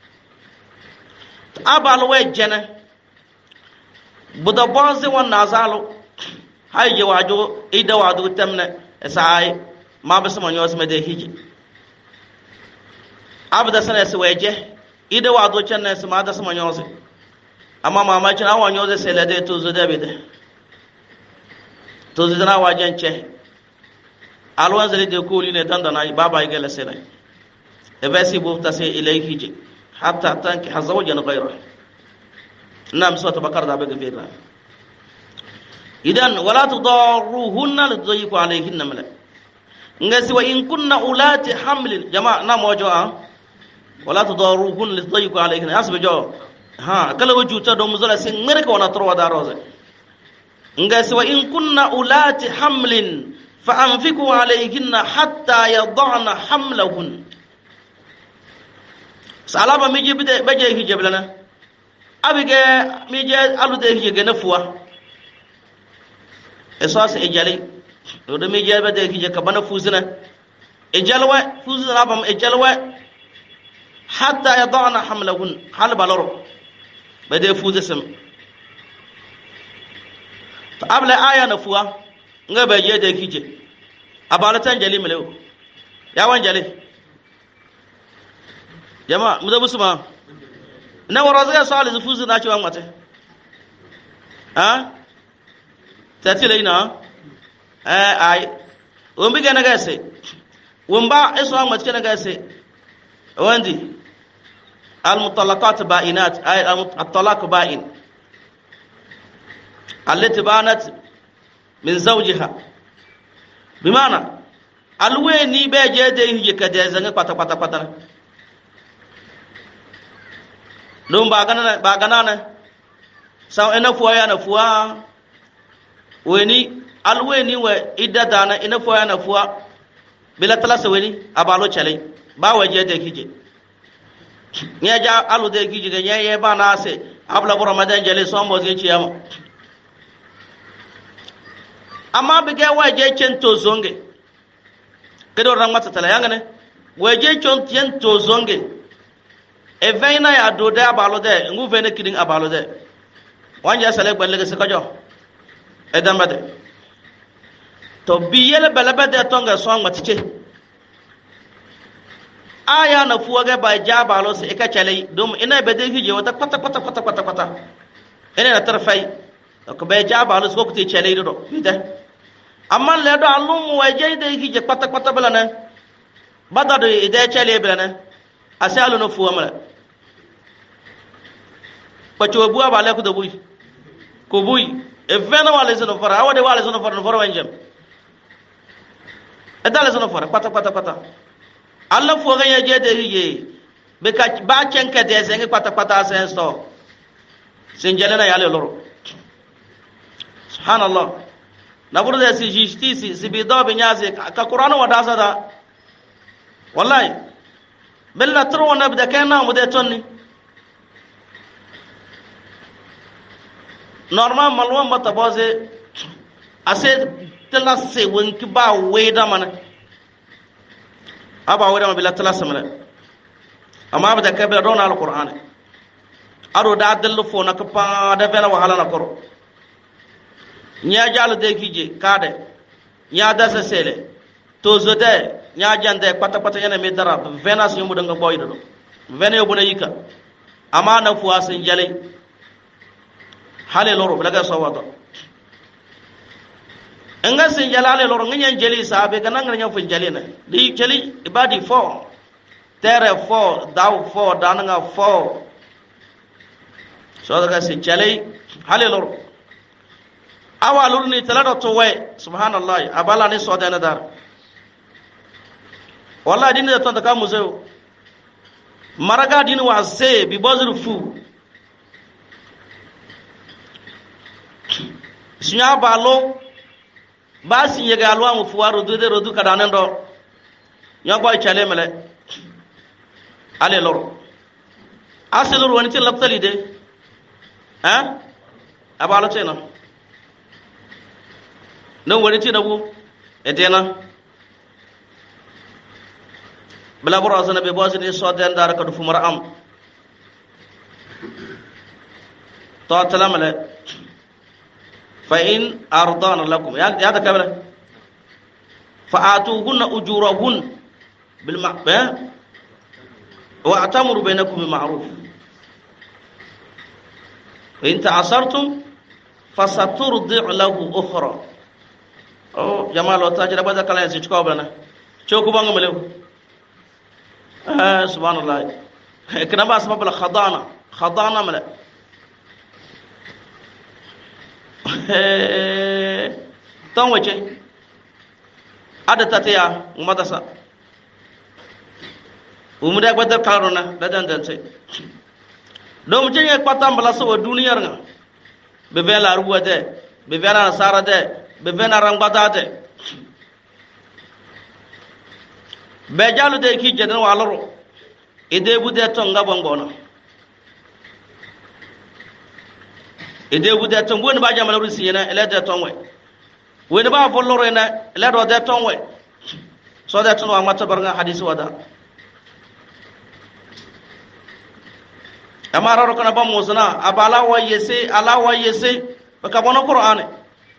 abalu we jenne buda bonze wan nazalu hayje wajo ida wadu tamna sai ma ba sama nyo sama de hiji abda sana se weje ida wadu channa se ma da sama nyo se amma mama cin awan nyo se le de to zo de bede to zo na wajen che alwan zale de ko li ne dandana baba yi gele se lai e vesi bu ta se ilai hiji hatta tanki hazawajan ghayra nam sota bakar da be gafira idan wala tudaruhunna lidayku alayhinna mala ngasi wa in kunna ulati hamlin jama' na mojoa wala tudaruhunna lidayku alayhinna asbe jo ha kala wajuta do muzala sin merka wana torwa da roze ngasi wa in kunna ulati hamlin fa anfiqu alayhinna hatta yad'na hamlahun salaba miji bide beje hijablana abige miji alude hije nafuwa esas ejali do de miji bade hije ka bana fuzina ejalwa fuzina bam ejalwa hatta yad'na hamlahun hal balaro bade fuzisem to abla aya nafuwa nga beje de hije abalatan jali melew ya wan jali jama mu da musuma na waraza sali zufuzu na ci wan mate ha tati leina eh ai wombi ga na ga se womba eso wan mate na ga se wandi al mutallaqat ba'inat ay al talaq ba'in allati banat min zawjiha bimana alwe ni beje de hije ka de zanga pata pata pata dum ba ganana ba ganana saw ena fuwa ya na fuwa weni alweni we idda dana ina fo yana fuwa bila talasa weni abalo chale ba waje de kije nya ja alu de kije ga nya ba na se abla bu ramadan jale so mo ge ciyama amma bige waje cento zonge kedo ramata tala yanga ne waje cento zonge e veina ya do de abalo de ngu vene kiding abalo de wanja sale gballe se kajo e dambade to biyele belabade tonga so ngatiche aya na fuwaga ba jabalo se eka chale dum ina bede hije wata kwata kwata kwata kwata kwata ina na tarfai ko be jabalo so ko te chale do bide amma le do alum waje de hije kwata kwata belana badado ide chale belana asalu no fuwa mala pacho buwa ba le ko do buyi ko buyi e vena wale sono fara awade wale sono fara no fara wanjam e dale sono fara kwata kwata kwata alla fo ga yaje de hije be ka ba chenke de zengi kwata kwata sen sto sinjelena yale loro subhanallah na buru de si justice si bido be nyaze ka qur'an wada sada wallahi bella tro na bida kana mu de tonni normal malwa mata boze ase tela se wonki ba weda mana aba weda ma bila tela samala amma ba da kai bila dona alquran aro da dallo fo na kapa da bela wahala na koro nya jalo de kije kade nya da sa sele to zode nya jande pata pata yana me dara venas yumu danga boydo vene yobuna yika amma na fu asin jale hale loro belaga sawado enga sin jalale loro nganyan jeli sabe kana nganya fu jeli na di jeli ibadi fo tere fo daw fo dananga fo so daga sin jeli hale loro awalul ni talado to we subhanallah abala ni so dana dar wallahi dini da tonta ka museo maraga dini wa se bi bozru fu sunya balo basi yega alwa mu fuwaru dude rodu kadanen do nyogo chale mele ale loro aselur woni tin laptali de ha abalo tena no woni tin abu etena bala boro asana be bosi ni so den dara kadu fu maram to talamale فإن أرضان لكم يا هذا كبره فآتوهن أجورهن بالمعروف واعتمروا بينكم بالمعروف وإن تعصرتم فسترضع له أخرى أو جمال وتاجر بدأ كلا يسيج كابلنا شوكو بانغ مليو آه سبحان الله كنا بس ما بلا خضانة خضانة ملا ton wace adata ta ya umadasa umuda gwadar karona da dandance don mu je kwatan bala so duniyar nga be vela ruwa de be vela sara de be vela rangbada de be jalu de ki jedan waloro ide bude ton ngabon gona ide wude ton woni ba jamal rusi yana ele de ton we woni ba folloro ina ele do de ton we so de ton wa mata barga hadisi wada amara ro kana ba musna abala wa yese ala wa yese baka bono qur'ane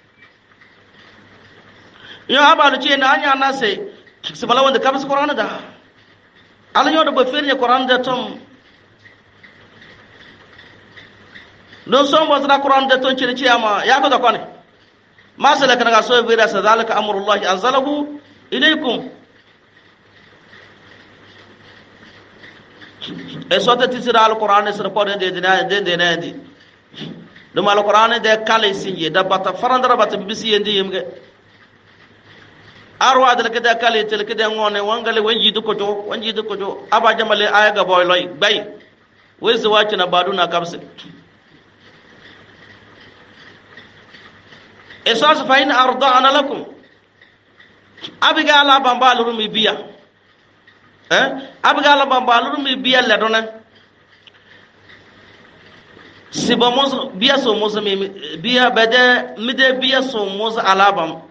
yo abalu ce na anya na se sabala wanda kabis qur'ane da ala yo do ba ferne qur'ane da ton don son bo zara qur'an da ton cire ciyama ya ko da kone masala kana ga so vira sa zalika amrullahi anzalahu ilaykum e so ta tisira alquran sir ko de de na de de na di dum alquran de kale sinje da bata farandara bata bisi yendi yimge arwa da ke da kale tel ke de ngone wangale wanji du ko jo wanji du ko jo aba jamale aya ga boy loy bay wesi wachi na baduna kapse esas fa in arda'na lakum abiga ala bambalu mi biya eh abiga ala bambalu mi biya la dona siba mos biya so mos mi biya bada mide biya so mos alabam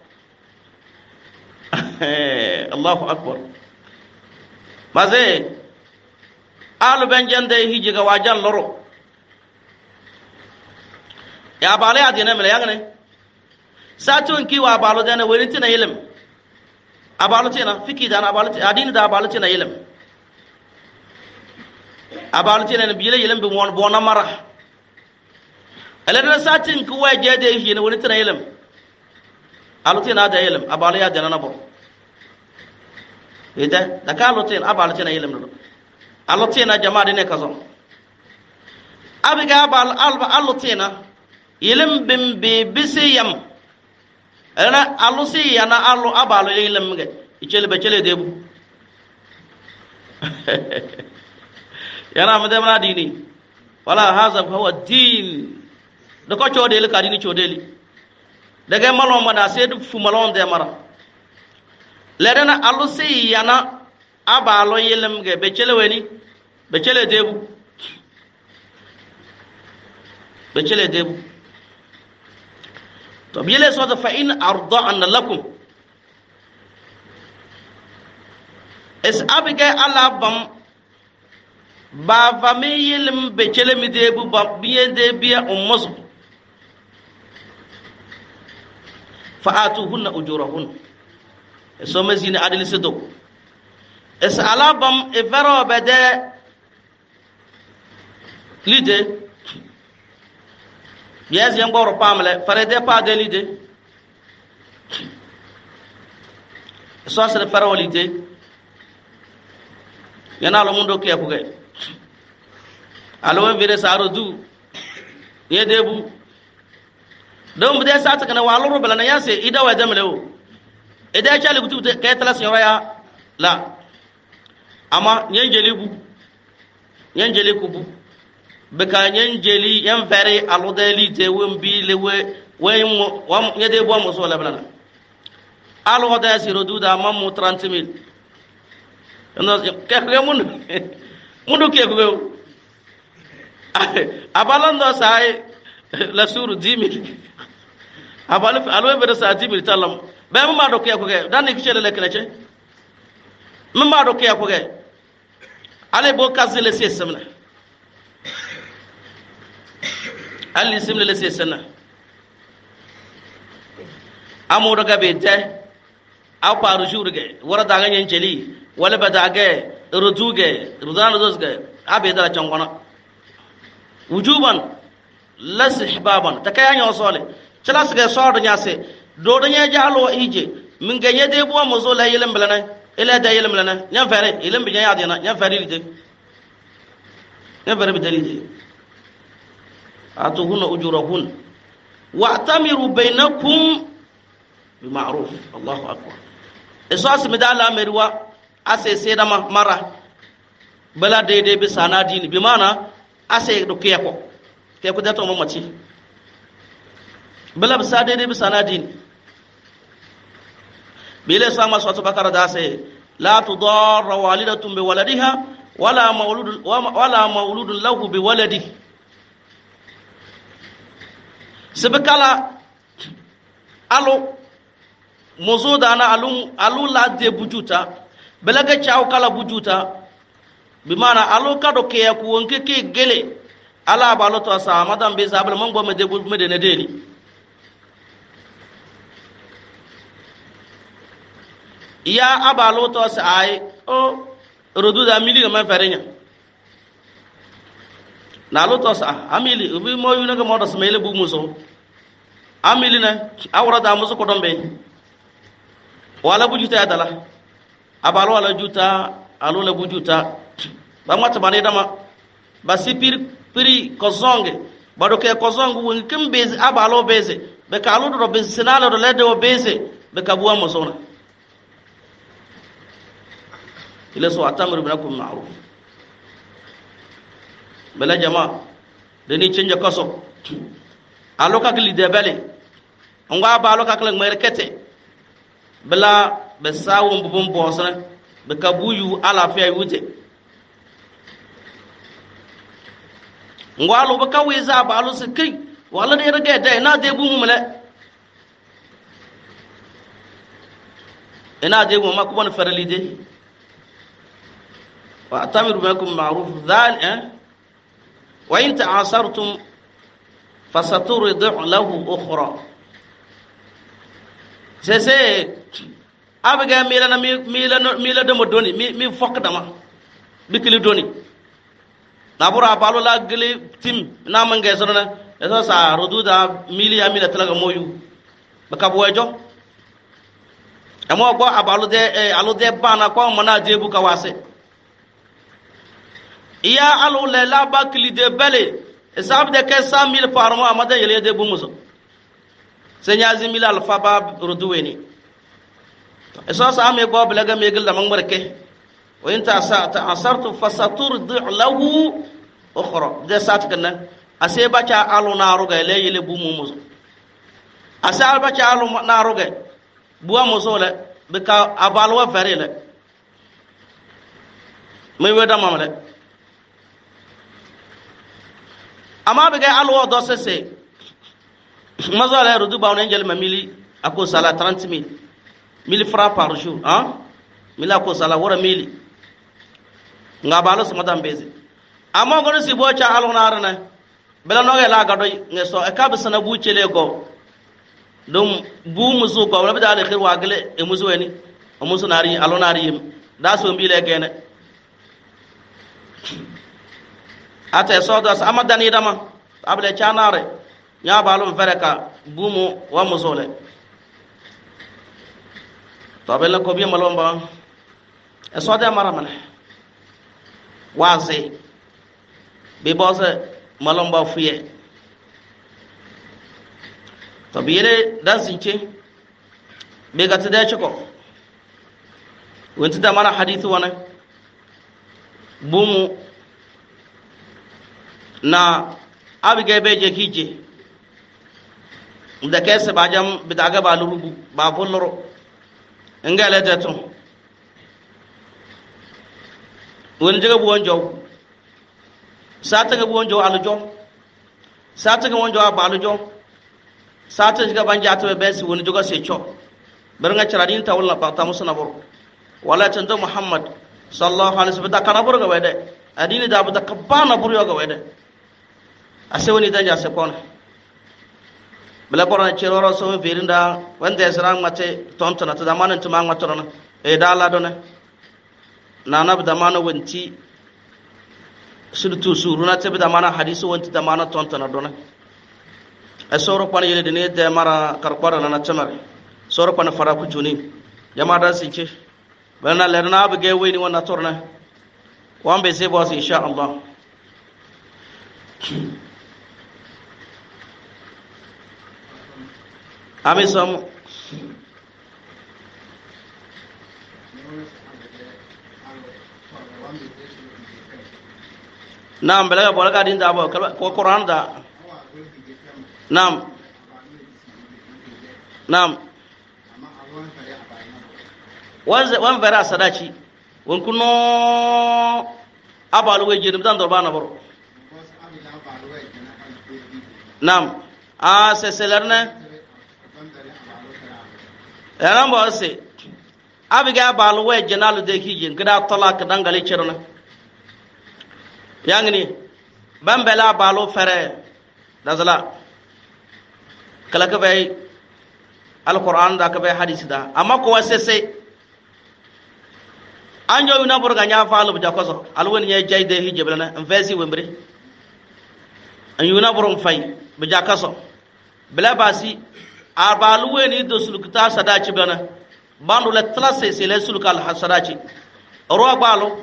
Allahu akbar maze alu benjande hijiga wajan loro ya bale adina mele yangne satun ki wa balo dana werinti na ilm abalo tina fiki dana abalo adini da abalo tina ilm abalo tina bile ilm bi won bona mara alada satin ki wa jede hi na werinti na ilm alu tina da ilm abalo ya dana na bo ida da ka alu tina abalo tina ilm do alu tina jama'a dine kazo abiga abal alba alu tina ilm bim bi bisiyam ana alusi yana alu abalu ilm nge ichele bechele debu yana amade mana dini wala haza huwa din da ko chodeli ka dini chodeli daga malon mana sedu fu malon de mara ledana alusi yana abalu ilm nge bechele weni bechele debu bechele debu to bile so fa in arda'na lakum es abiga alabam ba famiyilm be chele mi debu ba biye de biya ummus fa atuhunna ujurahun so mazina adil sido es alabam e vero bede lide yes yang goro pamle fare de pa de lide so sa fare olide yana lo mundo ke ko ge alo vire saro du ye debu dum de sa ta kana walo ro bala yase ida wa demle o ida chali gutu ke tala sinyora ya la ama nyen jelibu nyen jeliku bu beka nyen jeli yan fere alodeli te wembi lewe wem wam yede bo mo so la bala alo hoda siro duda mamu trente mille no ke ke mun mundu ke ko abalando sai la suru dix mille abalo alo be sa dix mille talam be ma do ke ko ke dan ki chele le kleche ma do ke ko ke ale bo kazile sesemna ali simle le sesena amodo gabe te aw paru jurge wara daga nyen jeli wala badage rutuge rudana dosge abe dara chongona wujuban lasihbaban takaya nyo sole chala sge sodo nyase do do nya jalo ije min ganye de bo mo zo la yelem blana ila da yelem blana nyam fere yelem bi nya adina nyam fere lide nyam fere bi dalide atuhunna ujurahun wa'tamiru bainakum bima'ruf Allahu akbar esas medala merwa ase seda mara bala dede bi sanadini bi mana ase do keko keko dato mo mati bala bi sadede bi sanadini bile sama swatu bakara da ase la tudarra walidatun bi waladiha wala mauludun wala mauludun lahu bi waladihi sebekala alo mozo dana alun alula de bujuta belaga chao kala bujuta bimana alo kado ke ya kuonke ke gele ala balo to sa madam be zabal mango me de bu me de ne deli ya abalo to sa ai o rodu da mili ma ferenya na lo to sa amili ubi mo yu na ga mo do smele bu muso amili na awra da muso ko dombe wala bujuta dala abalo wala juta alo la bujuta ba mata bane dama ba sipir piri kozonge bado ke kozongu won kimbeze abalo beze be ka alo do beze sinalo do lede o beze be ka buwa mosona ile so atamru binakum ma'ruf bela jama deni chenja kaso alo ka gili de bele ngwa balo ka kala ngmer kete bela be sawo mbum bosna be kabuyu ala fi wute ngwa lo be kawiza balo se kai wala de rage da ina de bu mumle ina de bu makko bon farali de wa atamiru bikum ma'ruf dhal eh wa in ta'asartum fasaturidu lahu ukhra sese abiga mila na mila mila de modoni mi mi fok dama bikili doni nabura balo la gele tim na mangi sona eso sa rududa mili ya mila talaga moyu baka bojo amo ko abalu de alu de bana ko mana de bu kawase iya alu le la bakli de bele esab de ke cent mille par mois amada yele de bu muso senya zimil alfa ba ruduweni eso sa me go belaga me gel da mangmarke wa inta sa'ata asartu fasaturdi lahu ukhra de sat kana ase ba cha alu na ruga le yele bu muso ase ba cha alu na ruga buwa muso le be ka abalwa fere le me weda mamale ama be ga alu do sese mazala rudu ba on ngel mamili ako sala trente mille mille francs par jour hein mila ko sala wora mille nga balo sama dambeze ama gono si bocha alu na arana bela no ga la gado ngeso e ka bisana bu chele go dum bu musu go wala bida khir wagle e musu weni o musu nari alu nari yim da so mbile gene ate so das amadani dama able chanare nya balo fereka bumu wa musole to bela ko bi malomba e so da mara mane waze be bose malomba fuye to biyere dan sinche be gata da chiko wonti da mara hadithu wana bumu na abige beje kije da kese bajam bidaga balurubu ba folloro ngale teto woni jega buwon jow sata ga buwon jow alujo sata ga won jow abalujo sata ga banja to besi woni joga secho beranga charadin tawla ba ta musna bor wala tanda muhammad sallallahu alaihi wasallam da kana bor ga wede adini da bu da kabana bur yo ga wede ase woni danja se kona bela korona chiroro so verinda wande esran mate tontona to zamanin tuma ngatorona e dala dona nana bi damana wanti surtu suruna te bi damana hadisu wanti damana tontona dona e soro pana yele dene de mara karkwara na chamare soro pana fara ku juni jama da sinche bana lerna bi ge weni wana torna wambe se boss insha Allah amisom nam belaga bolaga din da ba ko Quran da nam nam wanze wan vera sadaci won kuno abalu we jirim tan do bana boro nam a se selerne yaran ba se abiga balu we jinalu de kijin gida talak dangale cerna yangni bambela balu fere dazala kala ka bay alquran da ka bay hadith da amma ko wasese anjo wina burga nya falu bu jakoso alwon nye jayde hijebelana investi wembre an yuna burum fay bu jakaso bela basi arbalu weni do sulukta sadaci bana bandu la tlase se le sulukal hasadaci ro gbalo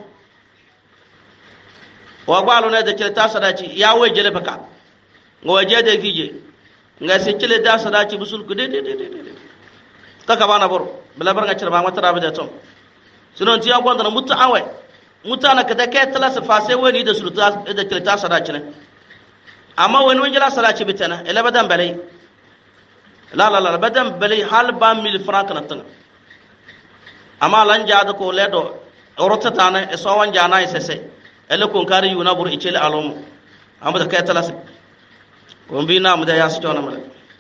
wa gbalo ne de kelta sadaci ya we jele baka ngo jede kije nga se kele da sadaci busul ku de de de de kaka bana bor bela bar nga cirba mata rabe da tom sinon ti ya gwanda na mutta awe mutta na kada ke tlase fa se weni de sulukta de kelta sadaci ne amma wani wani jela sadaci bitana ele badan balai la la la badam bali hal ba mil franc na tan ama lan jaada ko ledo orota tana e so wan jana e sese ele kon kari yuna bur ichele alom amada kay talas ko mbina mu da yas tona mala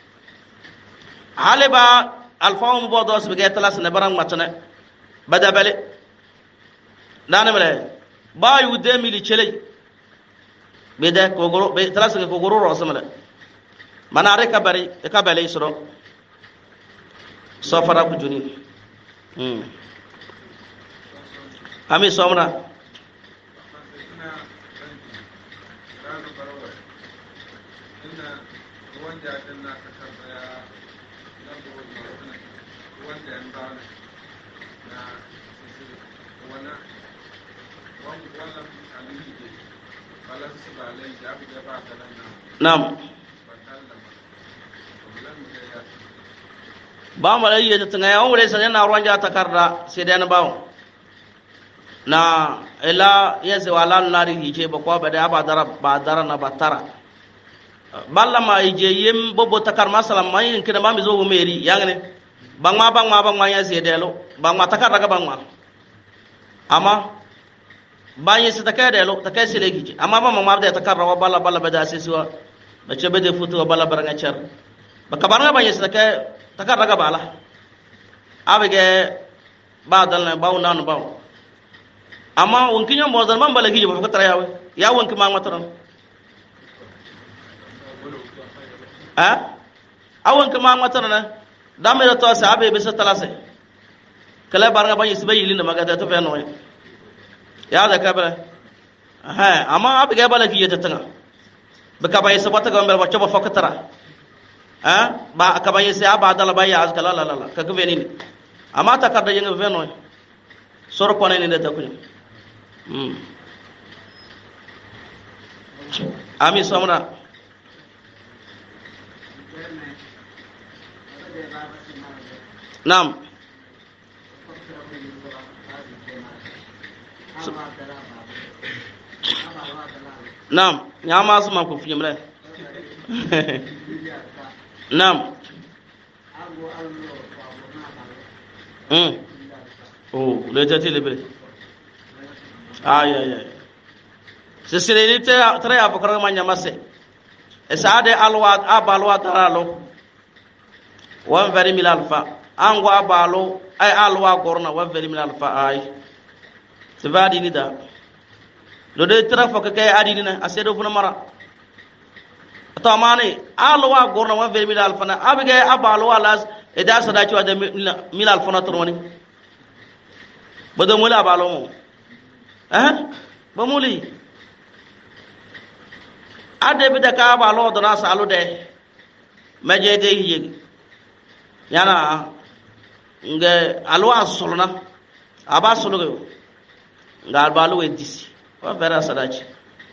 hale ba alfawm bodos be talas ne barang matane bada bale nana mala ba yu de mil ichele be de ko goro be talas ko goro ro samala manare ka bari e ka bale isro safara ku juni hmm ami somna nam ba mala yiye tanga ya umre sa na ronja takarda sedan bawo na ela yese wala nari hije ba ko ba da ba dara ba dara na batara balla ma ije yem bobo takar masalam mai kina ma mi zo meri yangne bangma bangma bangma ya sedelo bangma takar daga bangma ama baye se takar delo takar se legije ama ba ma da takar rawa balla balla ba da se suwa ba ce be de futu balla baranga cer ba kabaranga baye se takar takar daga bala abege ba dal na baw nanu baw amma wonki nyam bozal man bala gije ba ko tara yawe ya wonki ma mataron ha awon ki ma mataron na dame da to sa abe be sa talase kala baranga ban yisbe yilin da magada to fe no ya da kabara ha amma abege bala gije ta tanga ba ka baye sabata ga mbel ba choba fakatara ha ba ka baye sa ba dala baye azkala la la la ka gve ni amma ta kada yenge fe no sor ko ne ne da kunya Hmm. Ami somna Nam Nam nyama asma ko fiyemle Nam Hmm Oh le jati lebe ay ay ay sesireni tra tra ya bakara manya masse esade alwa abalwa taralo wan veri mil alfa ango abalo ay alwa gorna wan veri mil alfa ay tibadi ni da do de tra fo kay adi ni na asedo funa mara to amane alwa gorna wan veri mil alfa na abige abalo alas eda sada ci wada mil alfa na toroni bodo mula abalo mo eh bamuli ade bi da ka ba lo dona salu de meje de hiye yana nge alwa solna aba solugo ngal balu we disi wa vera sadaci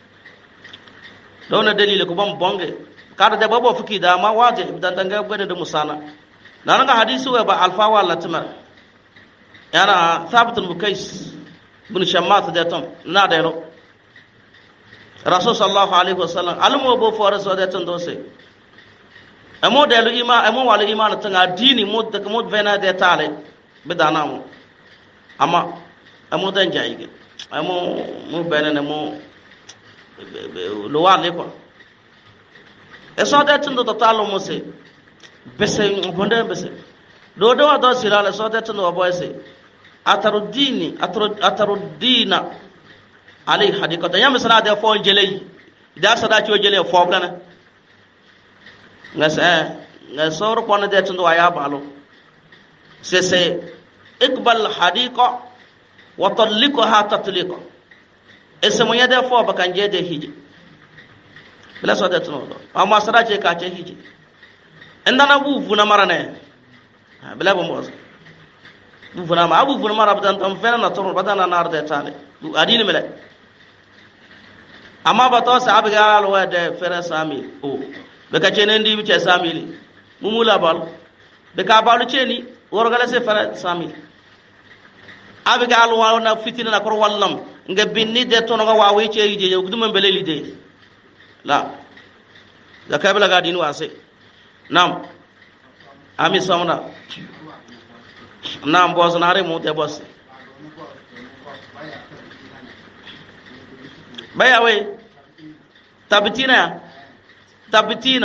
dona dalile ko bam bonge kada de babo fiki da ma waje dan danga gwede da musana nan ga hadisi wa ba alfa wa latima yana thabit al-mukais bin shammat da tom na da yaro rasul sallallahu alaihi wasallam almo bo fo rasul da ton dose amo da lu ima amo wala iman tan adini mod da mod vena da tale bidana mo amma amo dan jaige amo mo bena mo lo wale ko e so da ton do talo mo se bese bonde bese do do do sirala so da ton do boy se atarudini atarudina alai hadikata yam sana da fo jelei da sada ci jele fo blana ngasa ngasor ko na da tundo aya balo se se ikbal hadika wa talliqha tatliqa esmo ya da fo bakan je de hiji bla so da tundo amma sada ce ka ce hiji inda na bu fu na marane bla bo mo bu fu na ma abu fu na mara badan tam fena na toro badana nar de tale du adini mele amma ba to sa abiga alwa de fera sami o be ka cene ndi bi ce sami mumula bal be ka balu ceni worgala se fera sami abiga alwa na fitina na kor wallam nga binni de to no wa wi ce yije gudum bele lide la da ka bela ga dinu wase nam ami somna nam boss nare mu te boss baya we tabitina ya tabitina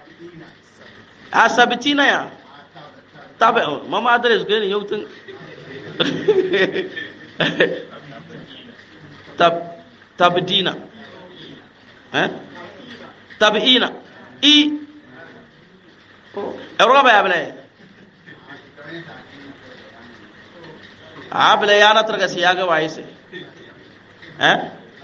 a sabitina ya tabe mama adres gani yautin tab tabdina eh tabina i eroba ya bale abale ya na targa siyaga waise eh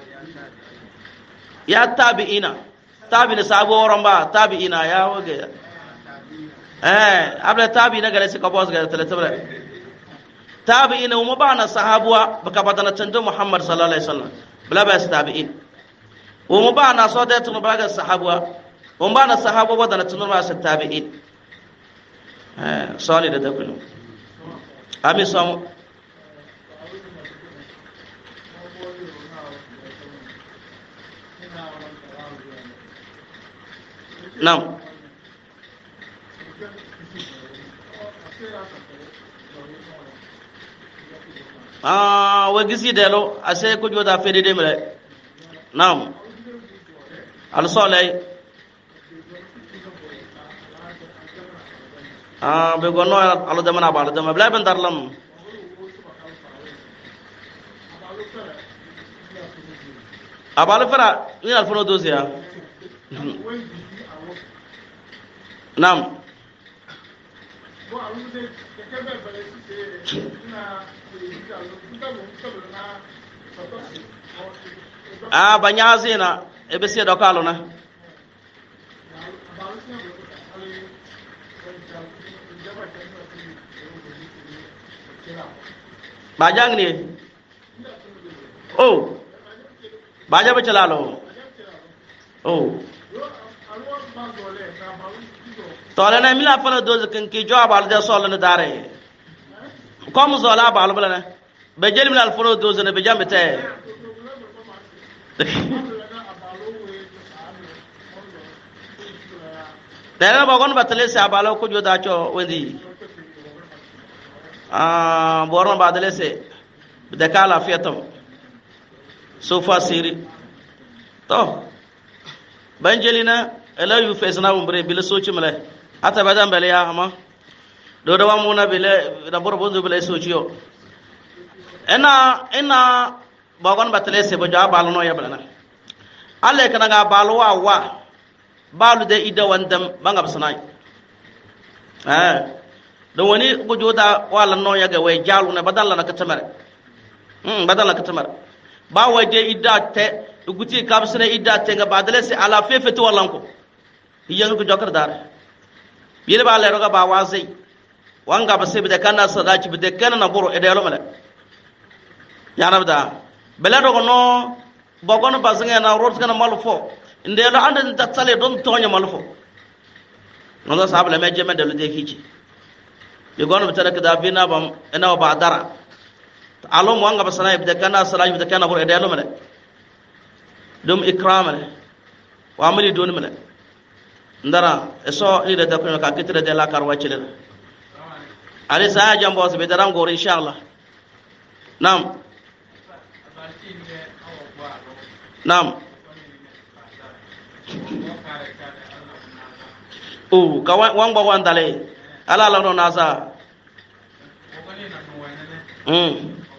ya tabiina tabiina sabo ramba tabiina ya wage eh abale tabiina gale se kabos gale tele tele tabiina umma bana sahabuwa baka badana tanto muhammad sallallahu alaihi wasallam bla ba tabiin umma bana so da tun baga sahabuwa umma bana sahabuwa badana tun ba sa tabiin eh sali da takunu ami som nam ah wagisi delo ase ko joda fede de mele nam al solay ah be gonno alo de mana bal de ma bla ben darlam abal fara ni al fono dosia nam ah banyazina ebe se dokalo na bajang ni oh baja be chalalo oh tole na mila fala doze kan ki job al de solo na dare comme zola bal bala na be jeli mila fala doze na be jambe te dere ba gon batale sa balo ko joda cho wendi ah boron ba dele se de kala fiatam sofa siri to banjelina ela yu fesna umbre bile sochi male ata badan bele ya ama do do wamuna bile da bor bonzo bile sochi yo ena ena bagon batale se bo ja balno ya balana alle kana ga balwa wa balu de ida wandam banga basnai eh do woni go joda wala no ya ga way jalu na badalla na katamare hmm badalla katamare ba waje ida te uguti kabsene ida te ga badale se ala fefetu walanko hiyan ko jokar dar yele ba le roga ba wazi wanga ba se be kana sadaci be kana na boro e de lo mala ya rabda bela rogo no bogono bazanga na rot kana malfo inde lo ande ta tale don tonya malfo no da sabla me jeme de lo de kici be gono be tare ka bina bam ena ba dara alo mo wanga ba sana be kana sadaci be kana boro e de lo mala dum ikramale wa amali don mala ndara eso ida da ko ka kitire de la karwa chile ali sa jambo se be daram gor inshallah nam nam o ka wan ba wan dale ala la no nasa mm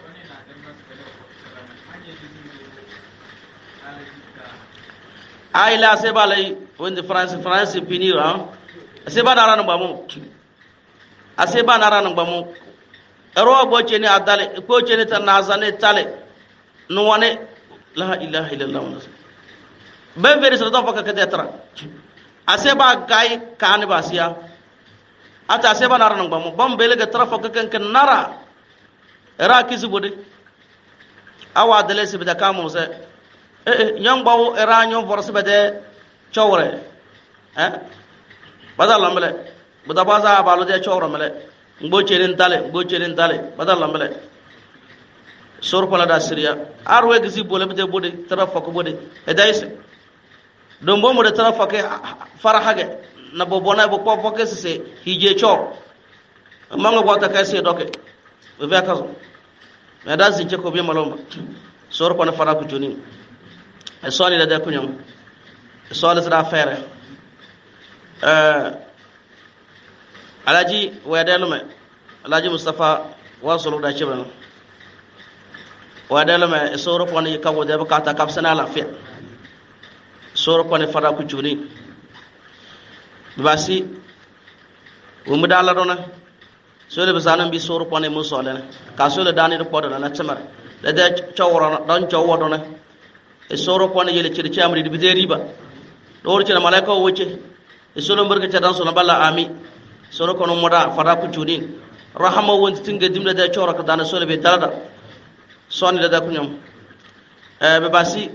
ay la se balay wonde france france pinira se ba dara no bamu ase ba nara no bamu ero bo cheni adale ko cheni tan nazane tale no wane la ilaha illallah ben veri so do fakka kete tra ase ba gai kan basiya ata ase ba nara no bamu bam bele ga tra fakka kan kan nara era kisubode awa dele se bida kamu se eh nyang bawo era nyon force bede chawre eh badal lamle buda baza balu de chawre mele ngbo cherin tale ngbo cherin tale badal lamle sor pala da syria arwe gisi bole bede bode tra fakko bode e dayse do mbo mo de tra fakke farahage na bo bona bo ko fokke se hije cho manga bota kai sai doke be ka me da sin ko be malomba sor ko na fara ku joni e soni da de kunyum e soli sira fere euh alaji wedelume alaji mustafa wasulu da chibana wedelume e sor ko ni kawo de ka ta kapsana lafiya sor ko ni fara ku joni basi wumu dala dona sole besanan bi sor ko ni musole ka sole dani do ko na chamar da da chawra don chawwa dona e soro ko ne yele ci ci amri di bideri ba do ci na malaika wuce e solo mburga ci dan solo balla ami soro ko no moda fara ku juni rahama wonti tinga dimda da chawra ka dana sole be dalada soni da ku ñom e be basi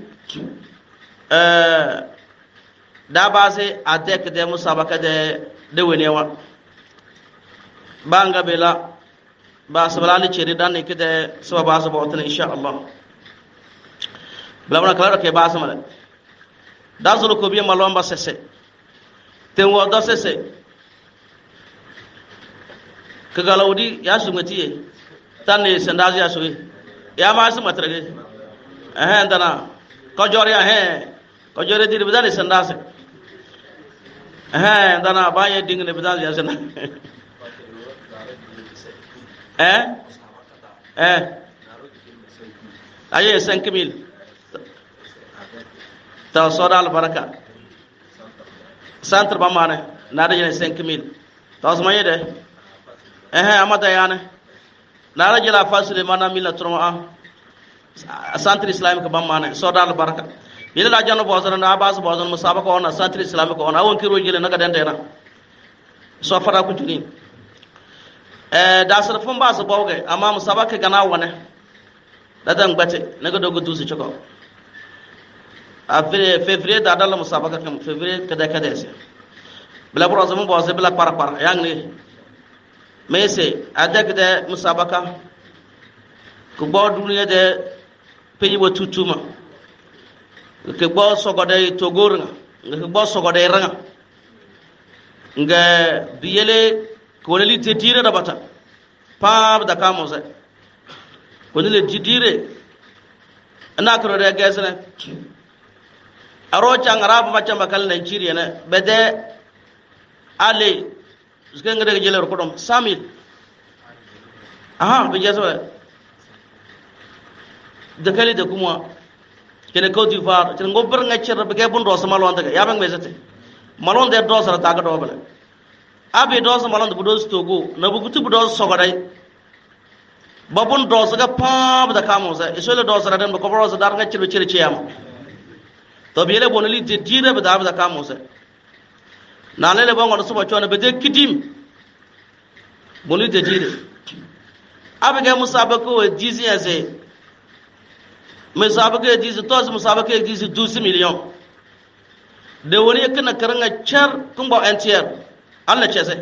euh da base adek de musabaka de de wenewa banga bela ba sabalani ceri dan ke de sababa sa bawtana insha Allah blabna kala ke ba sama da zulu ko bi malomba sese ten wo do sese ka galawdi ya sumatiye tanne sandazi ya suwi ya ma su matrage eh ndana ko jori ya he ko jori dir bidani sandazi eh ndana ba ye dingne bidani ya sana eh eh aye cinq mille ta sodal baraka centre bamane na da cinq mille ta sama yede eh amada yana na da jela fasile mana mille trois cents centre islamique bamane sodal baraka yele la jano bozana na bas bozana musabaka ona centre islamique ona won kiro jele naga dendena so fara ku tuni eh da sarfun ba su bawge amma musabaka gana wane da dan gbate naga dogo dusu choko a février da dalla musabaka kam février kada kada se bla bro zamu bo se bla par par yang ni mais c'est avec de musabaka ko bo duniya de peji bo tutuma ke bo sogode to gornga ke bo sogode ranga nga biyele ko le te tire da bata pa da kamo se ko le jidire ana kro de gesne aro changara ba chamba kal Nigeria ne bede ale skengre ge jele ko dom samil aha be jeso de kali de kuma kene Côte d'Ivoire ten ngobber ngaccer be ge bun do sama lon daga ya bang bezete malon de do sara taga do bele abi do sama malon de do stogo na bu gutu do sogodai babun do saga pa da kamo sa isole do sara den ko bro sa dar ngaccer be cire ciyam to biele bonali de dire be da kamo sa na lele bongo so bo chona be de kidim bonali de dire abi ge musabako e dizi ase musabako e dizi to musabako e dizi douze millions de woni kana karanga char kumbo entier alla chese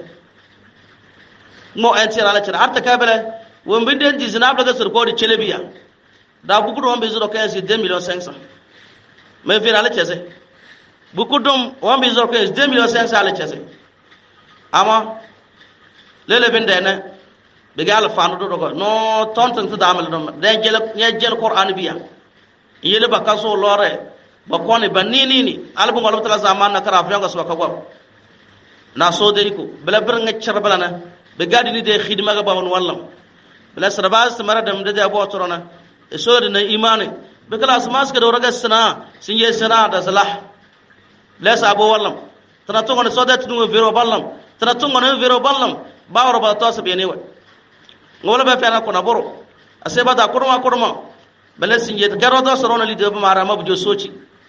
mo entier alla chara arta kabele won binde dizi na abda sur ko di chelebiya da buku do be zero quinze deux millions cinq cents mais vira alla chese buku dum won be zero quinze deux millions cinq cents alla chese ama lele binde ne be gal fanu do ko no tonton to damal do de jel ne jel qur'an biya yele bakaso lore ba kone banini ni albu ngol tala zaman na kara fianga so ka gor na so de ko bela ber nga charbala na be gadi ni de khidma ga bawon wallam bela sarabas mara dam de abo torona e so de na imani be kala asmas ka do raga sana sinje sana da salah la sa abo wallam tana to ngone so de tunu vero ballam tana to ngone vero ballam bawro ba to sa be ne wa ngola be fera ko na boro aseba da kurma kurma bela sinje garo do sorona li de ba mara mabu jo soci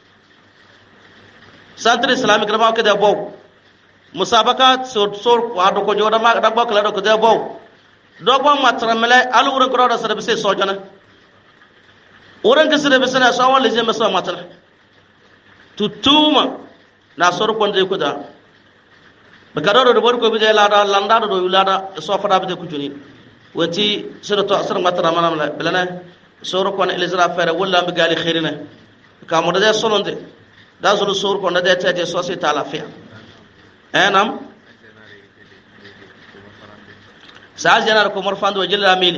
centre islamique rama ke de bow musabaka sor sor wado ko joda ma da bokla do ko de bow do bo matra mele alu wuran ko do sare be se sojana wuran ke sare be sana so wala je maso matra tutuma na sor ko de ko da be kadoro do bor ko be la da landa do wilada so fada be ko joni wati sira to asar matra manam belana sor ko ne elizra fere wala be gali khairina ka mo de sononde da zulu sur ko ndade tete société la fiya enam ساز جنا ko morfando jilla mili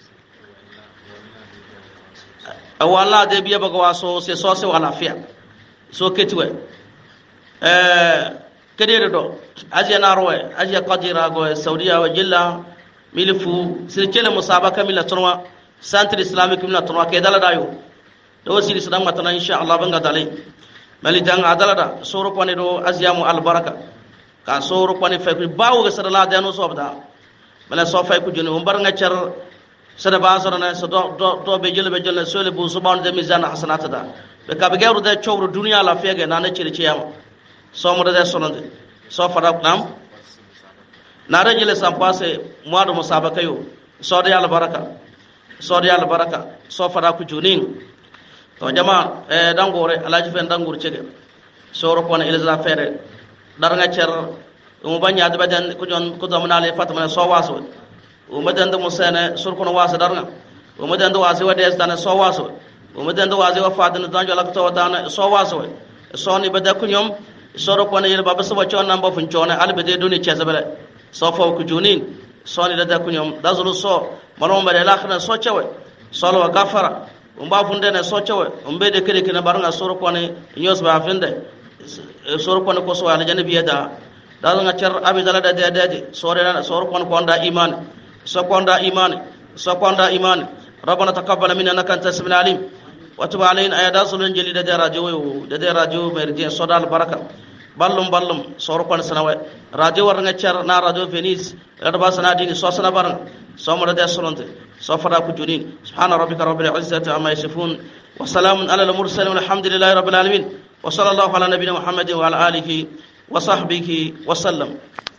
awalla de biya baga waso se so se wala fiya so ketwe eh kedere do aje na roe aje qadira go saudiya wa jilla mili fu sirkele musabaka mila tonwa centre islamique mila tonwa ke dala dayo do sir islam matana insha Allah banga dalai mali jang adala da soro pone do aziyamu al baraka ka soro pone fe ku bawo ga sadala da no sobda mala so fay ku joni umbar nga cer sada basara na so do do be jele be jele sole bu subhan de mizan hasanata da be ka be gawru da chowru dunya la fege na na ciri ciyam so mo da sonande so fadak nam na rajele sam passé mois de musabaka yo so de yalla baraka so de yalla baraka so fadak ku joni to jama e dangore alaji fen dangur cege soro ko na ilza fere dar nga cer mo banya da badan ko jon ko zamana le fatama so waso o madan da musana sur ko waso dar nga o madan da waso wade stana so waso o madan da waso wa fadan dan jola ko tawdana so waso so ni bada ko nyom soro ko na yel baba so wacce on namba fun ciona albe de doni cezabele so faw ko jonin so ni da ko nyom da zulu so malom bare la khana so cewe so lo gafara umba funde ne so cewe umbe de kede kina baranga soro ko ne nyos ba finde soro ko ne ko so ala janabi da da nga cer abi dala da de de sore na soro ko ko nda iman so ko nda iman so ko nda iman rabbana taqabbal minna innaka antas samiul alim wa tub alayna ayada sulun jeli da radio da de radio merje sodal baraka ballum ballum soro ko sanawe radio war nga cer na radio Venice da ba sana dini so sana barang so mo da solonte so fara ku junin subhana rabbika rabbil izzati amma yasifun wa salamun ala al mursalin walhamdulillahi rabbil alamin wa sallallahu ala nabiyyina muhammadin wa ala alihi وصحبه وسلم